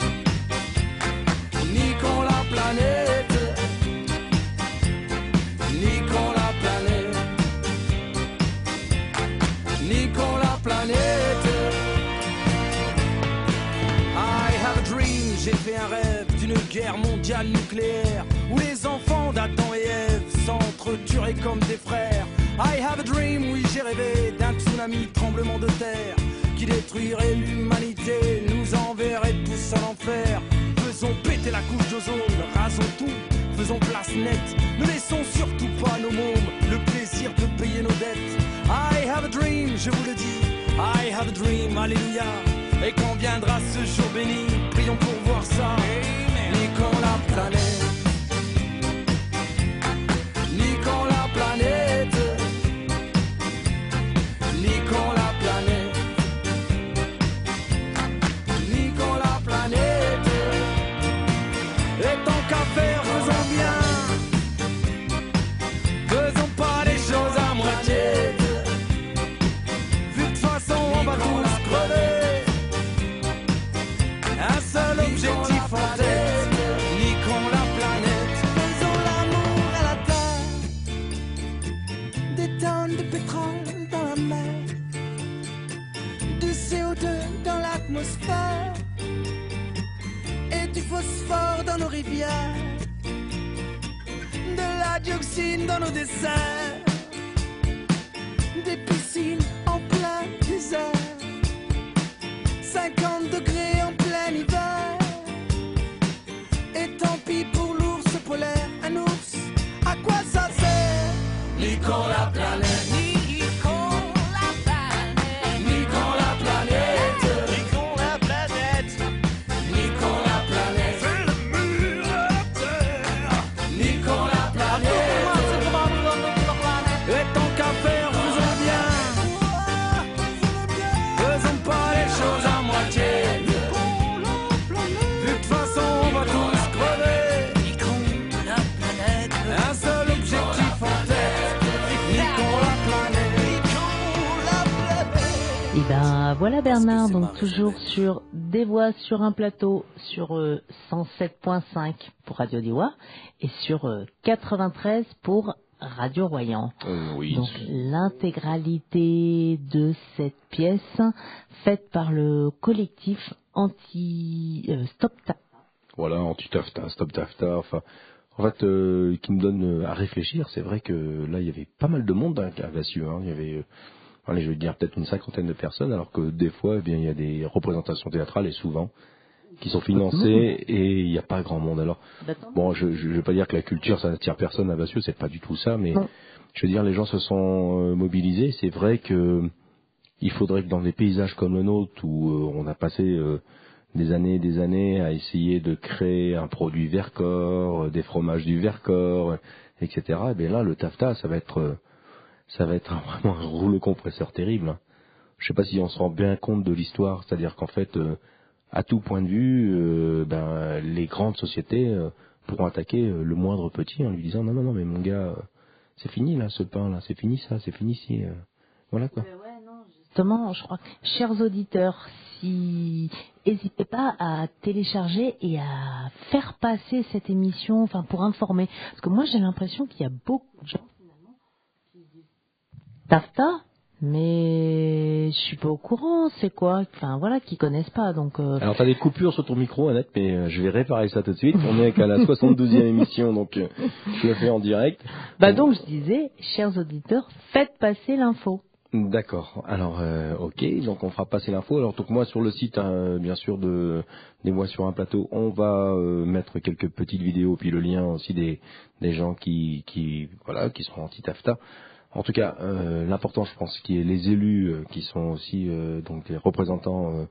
Niquons la planète. j'ai fait un rêve d'une guerre mondiale nucléaire où les enfants d'Adam et Ève s'entretueraient comme des frères. I have a dream, oui j'ai rêvé d'un tsunami, tremblement de terre qui détruirait l'humanité, nous enverrait tous en enfer. Faisons péter la couche d'ozone, rasons tout, faisons place nette, ne laissons surtout pas nos mômes le plaisir de payer nos dettes. I have a dream, je vous le dis, I have a dream, alléluia. Et quand viendra ce jour béni, prions pour voir ça. Niquons la planète, niquons la planète, niquons la planète, niquons la planète. Et tant qu'à faire, faisons bien, faisons pas les choses à moitié. Vu de toute façon on va tous crever. Un seul objectif en tête, niquons la planète. Faisons l'amour à la terre. Des tonnes de pétrole dans la mer, du CO2 dans l'atmosphère et du phosphore dans nos rivières, de la dioxine dans nos desserts, des piscines en plein désert, 50 degrés en plein hiver. Et tant pis pour l'ours polaire, un ours, à quoi ça sert? Niquons la planète, niquons la planète, niquons la planète, niquons la planète, niquons la planète, fais le mur à la terre, niquons la planète. Et tant qu'à faire, faisons bien, faisons pas les choses à moitié. De toute façon on va tous crever. Niquons la planète. Un seul objectif en tête. Niquons la planète. Niquons la planète. Et ben voilà Bernard, donc toujours sur Des Voix sur un plateau sur 107.5 pour Radio Diwa et sur 93 pour Radio Royan. Oui. Donc l'intégralité de cette pièce faite par le collectif Stop Tafta. Voilà, anti-Tafta, Stop Tafta, enfin, en fait, qui nous donne à réfléchir. C'est vrai que là, il y avait pas mal de monde à Vassieux. Hein. Il y avait, allez, je vais dire peut-être une 50aine de personnes, alors que des fois, eh bien, il y a des représentations théâtrales et souvent qui sont financées et il n'y a pas grand monde. Alors, bon, je vais pas dire que la culture ça n'attire personne à Vassieux, c'est pas du tout ça, mais je veux dire, les gens se sont mobilisés. C'est vrai que il faudrait que dans des paysages comme le nôtre où on a passé des années à essayer de créer un produit Vercors, des fromages du Vercors, etc. Et bien là, le Tafta, ça va être vraiment un rouleau compresseur terrible. Hein. Je sais pas si on se rend bien compte de l'histoire, c'est-à-dire qu'en fait, à tout point de vue, les grandes sociétés pourront attaquer le moindre petit en lui disant non, mais mon gars, c'est fini là, ce pain là, c'est fini ça, c'est fini ici. Voilà quoi. Justement, je crois, chers auditeurs, si n'hésitez pas à télécharger et à faire passer cette émission, enfin pour informer, parce que moi j'ai l'impression qu'il y a beaucoup de gens finalement qui disent Tafta, mais je suis pas au courant, c'est quoi, enfin voilà, qui connaissent pas, donc. Alors t'as des coupures sur ton micro, Annette, mais je vais réparer ça tout de suite. On est qu'à la 72e émission, donc je le fais en direct. Donc je disais, chers auditeurs, faites passer l'info. D'accord. Alors, ok. Donc, on fera passer l'info. Alors, donc moi, sur le site, bien sûr, de Des Voix sur un plateau, on va mettre quelques petites vidéos, puis le lien aussi des gens qui seront anti-Tafta. En tout cas, l'important, je pense, qui est les élus, qui sont aussi donc les représentants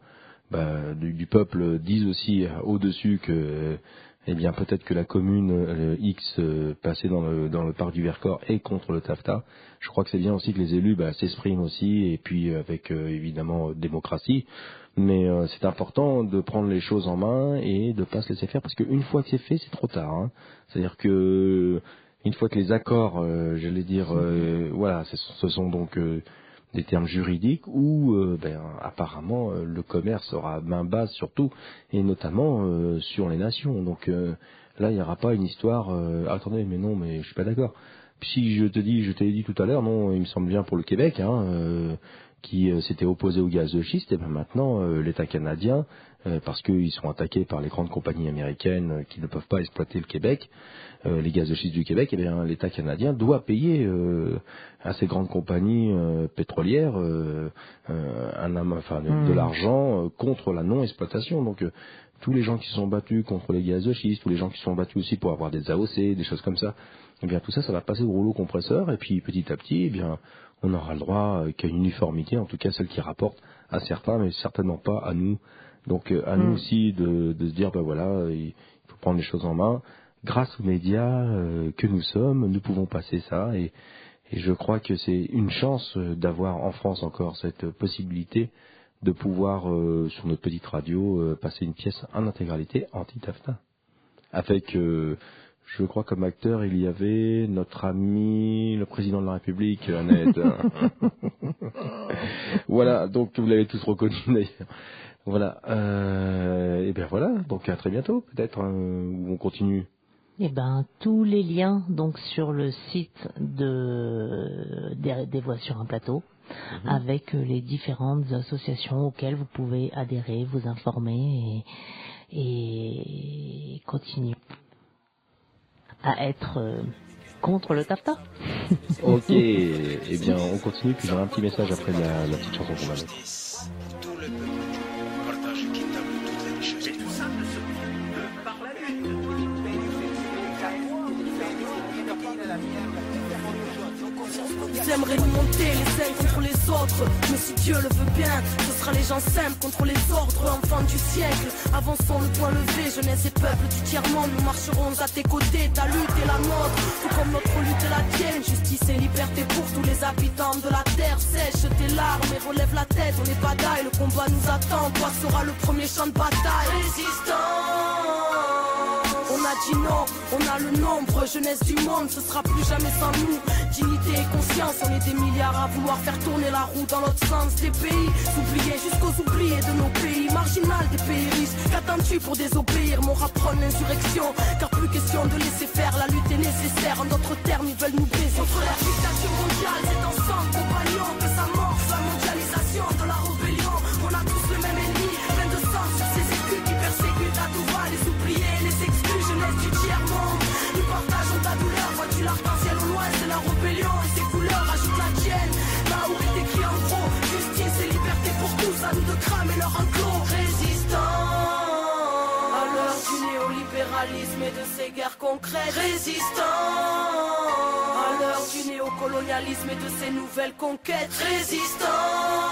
du peuple, disent aussi au-dessus que eh bien peut-être que la commune X passée dans le parc du Vercors est contre le Tafta. Je crois que c'est bien aussi que les élus s'expriment aussi, et puis avec évidemment démocratie. Mais c'est important de prendre les choses en main et de pas se laisser faire, parce qu'une fois que c'est fait, c'est trop tard. Hein. C'est-à-dire que une fois que les accords, j'allais dire, voilà, ce sont donc des termes juridiques où apparemment le commerce aura main basse surtout, et notamment sur les nations. Donc là il n'y aura pas une histoire attendez, mais non, mais je suis pas d'accord. Si je t'ai dit tout à l'heure, non, il me semble bien pour le Québec, qui s'étaient opposés au gaz de schiste, et bien maintenant l'État canadien, parce qu'ils sont attaqués par les grandes compagnies américaines qui ne peuvent pas exploiter le Québec, les gaz de schiste du Québec, et bien l'État canadien doit payer à ces grandes compagnies pétrolières de l'argent contre la non-exploitation. Donc tous les gens qui se sont battus contre les gaz de schiste, tous les gens qui se sont battus aussi pour avoir des AOC, des choses comme ça, et bien tout ça, ça va passer au rouleau compresseur, et puis petit à petit, eh bien on aura le droit qu'à une uniformité, en tout cas celle qui rapporte à certains, mais certainement pas à nous. Donc à nous aussi de se dire, ben voilà, il faut prendre les choses en main. Grâce aux médias que nous sommes, nous pouvons passer ça, et je crois que c'est une chance d'avoir en France encore cette possibilité de pouvoir, sur notre petite radio, passer une pièce en intégralité anti-TAFTA. Avec, je crois comme acteur, il y avait notre ami, le président de la République, Annette. Voilà, donc vous l'avez tous reconnu d'ailleurs. Voilà, et bien voilà, donc à très bientôt peut-être, où on continue. Eh ben, tous les liens donc sur le site des Voix sur un plateau, avec les différentes associations auxquelles vous pouvez adhérer, vous informer et continuer à être contre le TAFTA. Ok, eh bien on continue, puis j'aurai un petit message après la petite chanson qu'on va mettre. J'aimerais monter les uns contre les autres, mais si Dieu le veut bien, ce sera les gens simples contre les ordres, enfants du siècle. Avançons le point levé, jeunesse et peuple du tiers-monde, nous marcherons à tes côtés, ta lutte est la nôtre, tout comme notre lutte est la tienne. Justice et liberté pour tous les habitants de la terre. Sèche tes larmes et relève la tête, on est badaille, le combat nous attend, toi sera le premier champ de bataille. Résistants, on a dit non, on a le nombre, jeunesse du monde, ce sera plus jamais sans nous. Dignité et conscience, on est des milliards à vouloir faire tourner la roue dans l'autre sens des pays. Oubliés jusqu'aux oubliés de nos pays, marginal des pays riches. Qu'attends-tu pour désobéir? Mon rap prône l'insurrection, car plus question de laisser faire, la lutte est nécessaire. En d'autres termes, ils veulent nous baiser. Contre la dictature mondiale, c'est ensemble, compagnons, que ça morce la mondialisation de la rébellion. On a tous le même ennemi, plein de sang sur ces écus qui persécutent à tout va. Les oubliés, les exclus, jeunesse du tiers-monde. Nous partageons ta douleur, vois-tu l'arc-en-ciel au loin, c'est la rébellion et ses couleurs ajoutent la tienne. Là où est écrit en gros, justice et liberté pour tous, à nous de cramer leur enclos. Résistants à l'heure du néolibéralisme et de ses guerres concrètes. Résistants à l'heure du néocolonialisme et de ses nouvelles conquêtes. Résistants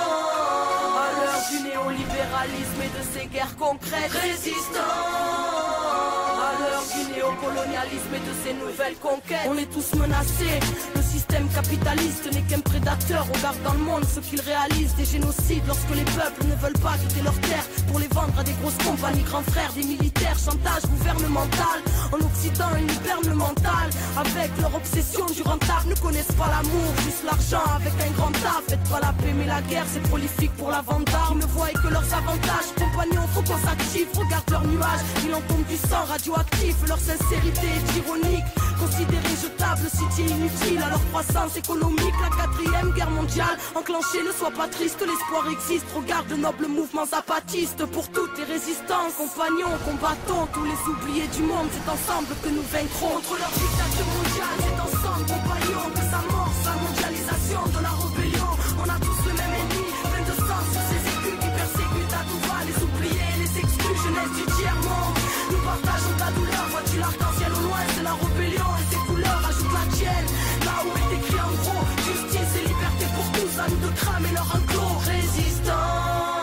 à l'heure du néolibéralisme et de ses guerres concrètes. Résistants à l'heure du néocolonialisme et de ses nouvelles conquêtes. On est tous menacés, le système capitaliste n'est qu'un prédateur. Regarde dans le monde ce qu'il réalise, des génocides lorsque les peuples ne veulent pas quitter leurs terres pour les vendre à des grosses compagnies, grands frères, des militaires, chantage gouvernemental. En Occident, ils nous bernent le mental avec leur obsession du rentable. Ne connaissent pas l'amour, juste l'argent avec un grand A. Faites pas la paix mais la guerre, c'est prolifique pour la vente d'armes. Ne voient que leurs avantages, compagnons, faut qu'on s'active. Regarde leurs nuages, il en tombe du sang radioactif. Leur sincérité est ironique, considérée jetable, cité inutile à leur croissance économique. La 4e guerre mondiale enclenchée, ne sois pas triste, l'espoir existe. Regarde le noble mouvement zapatiste. Pour toutes les résistants, compagnons, combattons tous les oubliés du monde. C'est ensemble que nous vaincrons. Contre leur dictature mondiale, c'est ensemble, compagnons, que s'amorce la mondialisation de la rébellion. On a tous le même ennemi, plein de sang sur ces écus qui persécutent à tout va. Les oubliés, les exclus, jeunesse du tiers-monde. Nous partageons ta douleur, vois-tu l'arc-en-ciel au loin, c'est la rébellion et ses couleurs ajoutent la tienne. Là où est écrit en gros, justice et liberté pour tous, à nous de cramer leur enclos. Résistants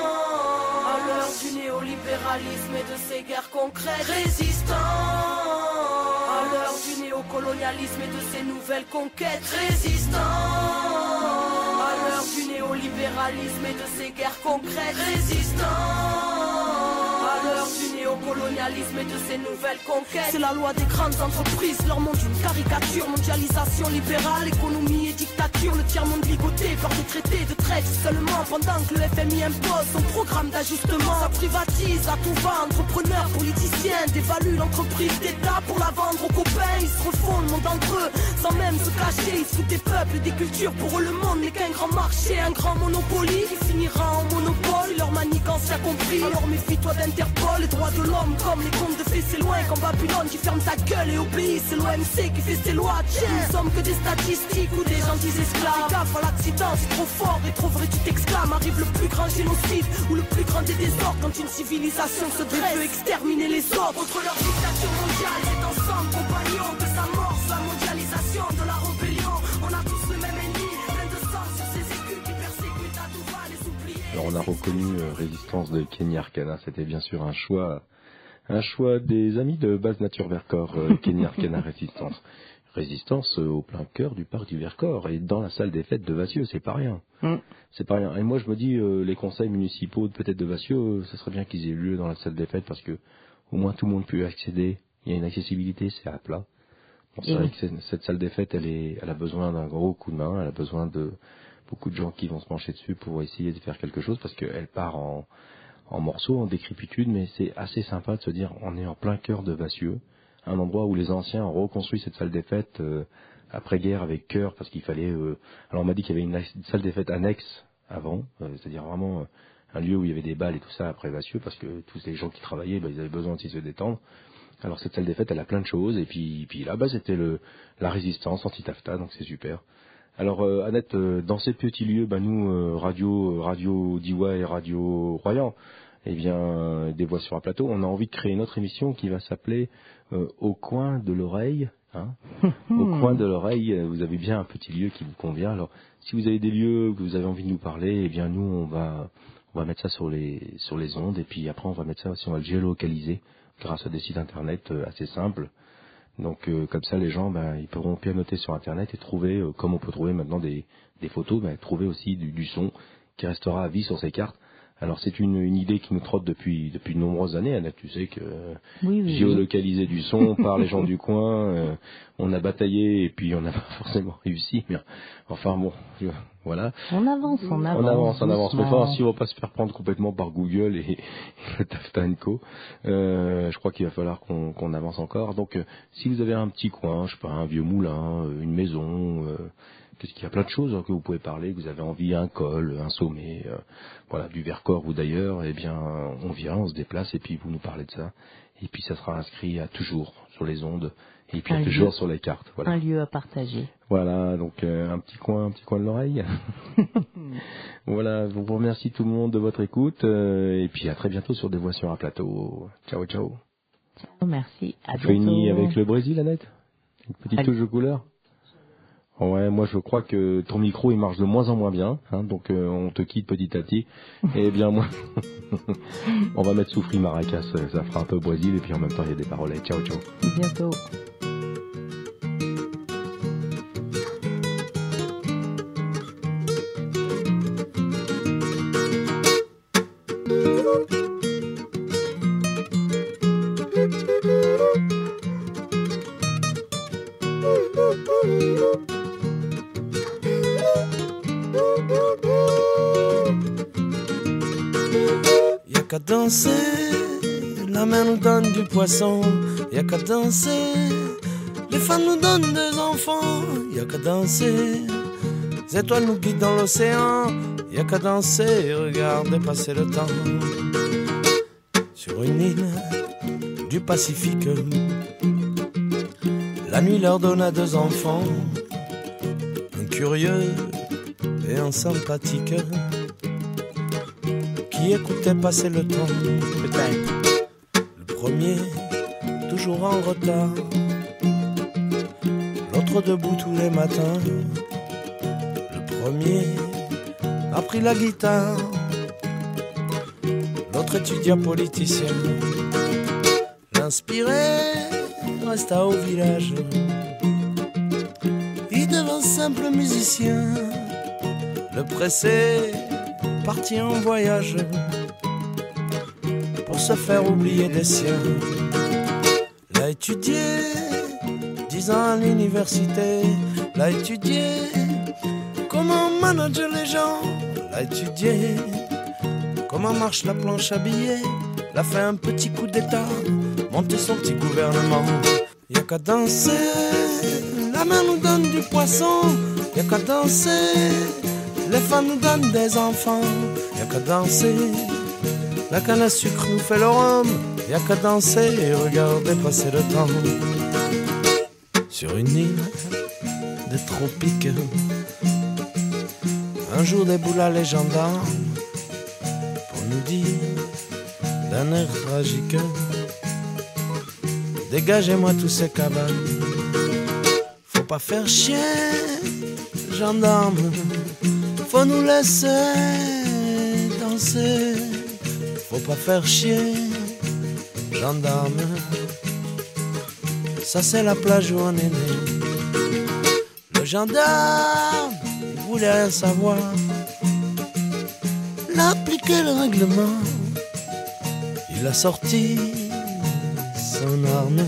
à l'heure du néolibéralisme et de ses guerres concrètes. Résistants à l'heure du néocolonialisme et de ses nouvelles conquêtes. Résistants à l'heure du néolibéralisme et de ses guerres concrètes. Résistants à l'heure du néocolonialisme et de ses nouvelles conquêtes. C'est la loi des grandes entreprises, leur monde une caricature. Mondialisation libérale, économie et dictature. Le tiers-monde ligoté par des traités de traite seulement. Pendant que le FMI impose son programme d'ajustement. Ça privatise à tout va, entrepreneurs, politiciens. Dévalue l'entreprise d'État pour la vendre aux copains. Ils se refont le monde entre eux, sans même se cacher. Ils se foutent des peuples et des cultures. Pour eux le monde n'est qu'un grand marché, un grand monopoly qui finira en monopole. Leur manigance a compris, alors méfie-toi d'Interpol. Les droits de l'homme comme les contes de fées, c'est loin. Quand Babylone tu fermes ta gueule et obéis, c'est l'OMC qui fait ses lois. Tiens, nous sommes que des statistiques ou des gentils esclaves. Gaffe à l'accident, c'est trop fort et trop vrai, tu t'exclames. Arrive le plus grand génocide ou le plus grand des désordres. Quand une civilisation se dresse, veut exterminer les autres. Contre leur dictature mondiale, c'est ensemble compagnons que s'amorce la mondialisation de la rébellion. On a tous le même ennemi, plein de sang sur ces écus qui persécutent à tout va les oublier. Alors on a reconnu Résistance de Kenny Arcana, c'était bien sûr un choix des amis de Base Nature Vercors, Kenny Arcana Résistance. Résistance au plein cœur du parc du Vercors et dans la salle des fêtes de Vassieux, c'est pas rien. C'est pas rien. Et moi je me dis, les conseils municipaux peut-être de Vassieux, ça serait bien qu'ils aient lieu dans la salle des fêtes parce que au moins tout le monde peut y accéder. Il y a une accessibilité, c'est à plat. Bon, c'est vrai que cette salle des fêtes, elle a besoin d'un gros coup de main, elle a besoin de beaucoup de gens qui vont se pencher dessus pour essayer de faire quelque chose parce qu'elle part en morceaux, en décrépitude, mais c'est assez sympa de se dire on est en plein cœur de Vassieux, un endroit où les anciens ont reconstruit cette salle des fêtes après-guerre avec cœur parce qu'il fallait... alors on m'a dit qu'il y avait une salle des fêtes annexe avant, c'est-à-dire vraiment un lieu où il y avait des balles et tout ça après Vassieux parce que tous les gens qui travaillaient, ils avaient besoin aussi de se détendre. Alors cette salle des fêtes, elle a plein de choses et puis là, c'était la résistance anti-TAFTA, donc c'est super. Alors Annette, dans ces petits lieux, nous Radio Diwa et Radio Royan, eh bien des voix sur un plateau, on a envie de créer une autre émission qui va s'appeler Au coin de l'oreille. Au coin de l'oreille, vous avez bien un petit lieu qui vous convient. Alors si vous avez des lieux que vous avez envie de nous parler, eh bien nous on va mettre ça sur les ondes et puis après on va mettre ça aussi, on va le géolocaliser grâce à des sites internet assez simples. Donc comme ça les gens ils pourront pianoter sur internet et trouver, comme on peut trouver maintenant des photos, trouver aussi du son qui restera à vie sur ces cartes. Alors c'est une idée qui nous trotte depuis de nombreuses années, Annette, tu sais que géolocaliser du son par les gens du coin, on a bataillé et puis on n'a pas forcément réussi, mais enfin bon, voilà. On avance. Mais enfin, si on va pas se faire prendre complètement par Google et le TAFTA & Co, je crois qu'il va falloir qu'on avance encore. Donc si vous avez un petit coin, je sais pas, un vieux moulin, une maison, parce qu'il y a plein de choses que vous pouvez parler, que vous avez envie, un col, un sommet, du Vercors ou d'ailleurs, eh bien, on vient, on se déplace et puis vous nous parlez de ça. Et puis ça sera inscrit à toujours sur les ondes et puis à toujours sur les cartes. Voilà. Un lieu à partager. Voilà, donc un petit coin de l'oreille. Voilà, je vous remercie tout le monde de votre écoute et puis à très bientôt sur Des Voix sur un plateau. Ciao, ciao. Ciao, merci. À bientôt. Fini avec le Brésil, Annette? Une petite touche de couleur? Ouais, moi je crois que ton micro il marche de moins en moins bien, donc on te quitte petit à petit. Et bien moi, on va mettre Soufri Maracas, ça fera un peu Brésil et puis en même temps il y a des paroles. Ciao, ciao. À bientôt. Y'a qu'à danser, la mer nous donne du poisson. Y'a qu'à danser, les femmes nous donnent des enfants. Y'a qu'à danser, les étoiles nous guident dans l'océan. Y'a qu'à danser, regardez passer le temps. Sur une île du Pacifique, la nuit leur donna deux enfants, un curieux et un sympathique, qui écoutait passer le temps. Le premier, toujours en retard, l'autre debout tous les matins. Le premier a pris la guitare, l'autre étudiant politicien. L'inspiré resta au village, il devint simple musicien. Le pressé partit en voyage pour se faire oublier des siens. L'a étudié 10 ans à l'université, l'a étudié comment manager les gens, l'a étudié comment marche la planche à billets, l'a fait un petit coup d'état, monter son petit gouvernement. Y'a qu'à danser, la mer nous donne du poisson, y'a qu'à danser, les femmes nous donnent des enfants, y'a qu'à danser, la canne à sucre nous fait le rhum, y'a qu'à danser et regarder passer le temps. Sur une île des tropiques, un jour déboula les gendarmes pour nous dire d'un air tragique: dégagez-moi tous ces cabanes. Faut pas faire chier, gendarmes, faut nous laisser danser. Faut pas faire chier, gendarmes, ça c'est la plage où on est né. Le gendarme, il voulait rien savoir, il a appliqué le règlement, il a sorti son arme,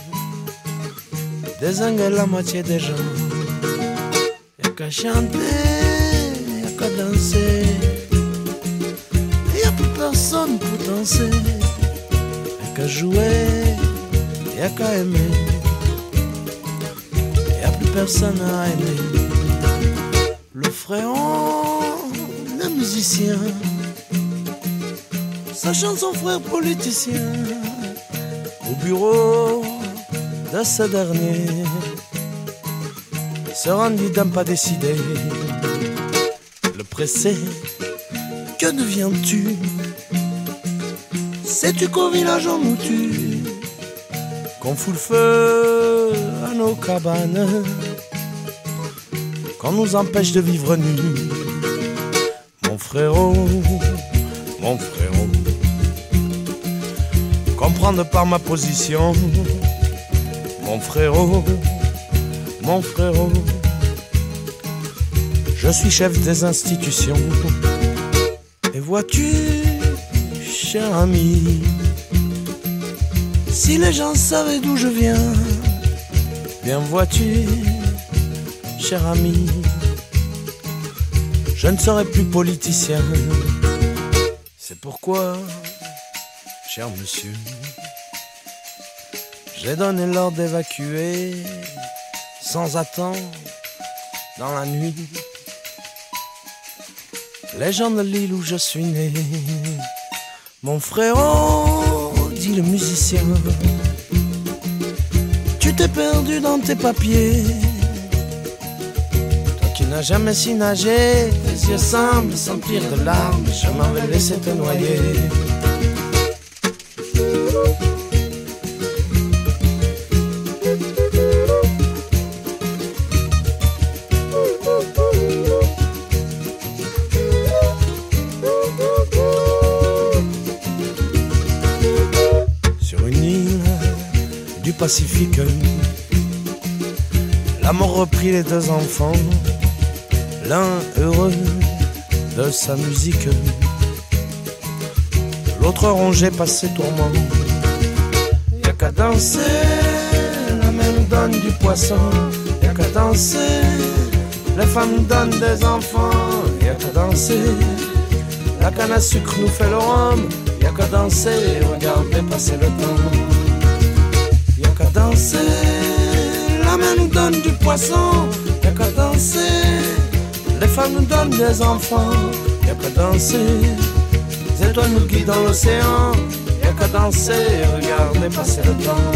dézingué la moitié des gens. Y'a qu'à chanter, y'a qu'à danser, y'a plus personne pour danser, y'a qu'à jouer, y'a qu'à aimer, y'a plus personne à aimer. Le frérot, le musicien, sachant son frère politicien, au bureau de ce dernier, se rendit d'un pas décidé. Le pressé, que deviens-tu? Sais-tu qu'au village on nous tue, qu'on fout le feu à nos cabanes, qu'on nous empêche de vivre nus? Mon frérot, comprendre par ma position, mon frérot, je suis chef des institutions. Et vois-tu, cher ami, si les gens savaient d'où je viens, bien vois-tu, cher ami, je ne serai plus politicien. C'est pourquoi, cher monsieur, j'ai donné l'ordre d'évacuer sans attendre dans la nuit les gens de l'île où je suis né. Mon frérot, dit le musicien, tu t'es perdu dans tes papiers. Toi qui n'as jamais su nager, tes yeux semblent s'emplir de larmes, je m'en vais laisser te noyer. Pacifique, la mort reprit les deux enfants, l'un heureux de sa musique, l'autre rongé par ses tourments. Y'a qu'à danser, la mer nous donne du poisson, y'a qu'à danser, les femmes nous donnent des enfants, y'a qu'à danser, la canne à sucre nous fait le rhum, y'a qu'à danser, regardez passer le temps. Y'a qu'à danser, la mer nous donne du poisson, y'a qu'à danser, les femmes nous donnent des enfants, y'a qu'à danser, les étoiles nous guident dans l'océan, y'a qu'à danser, regardez passer le temps.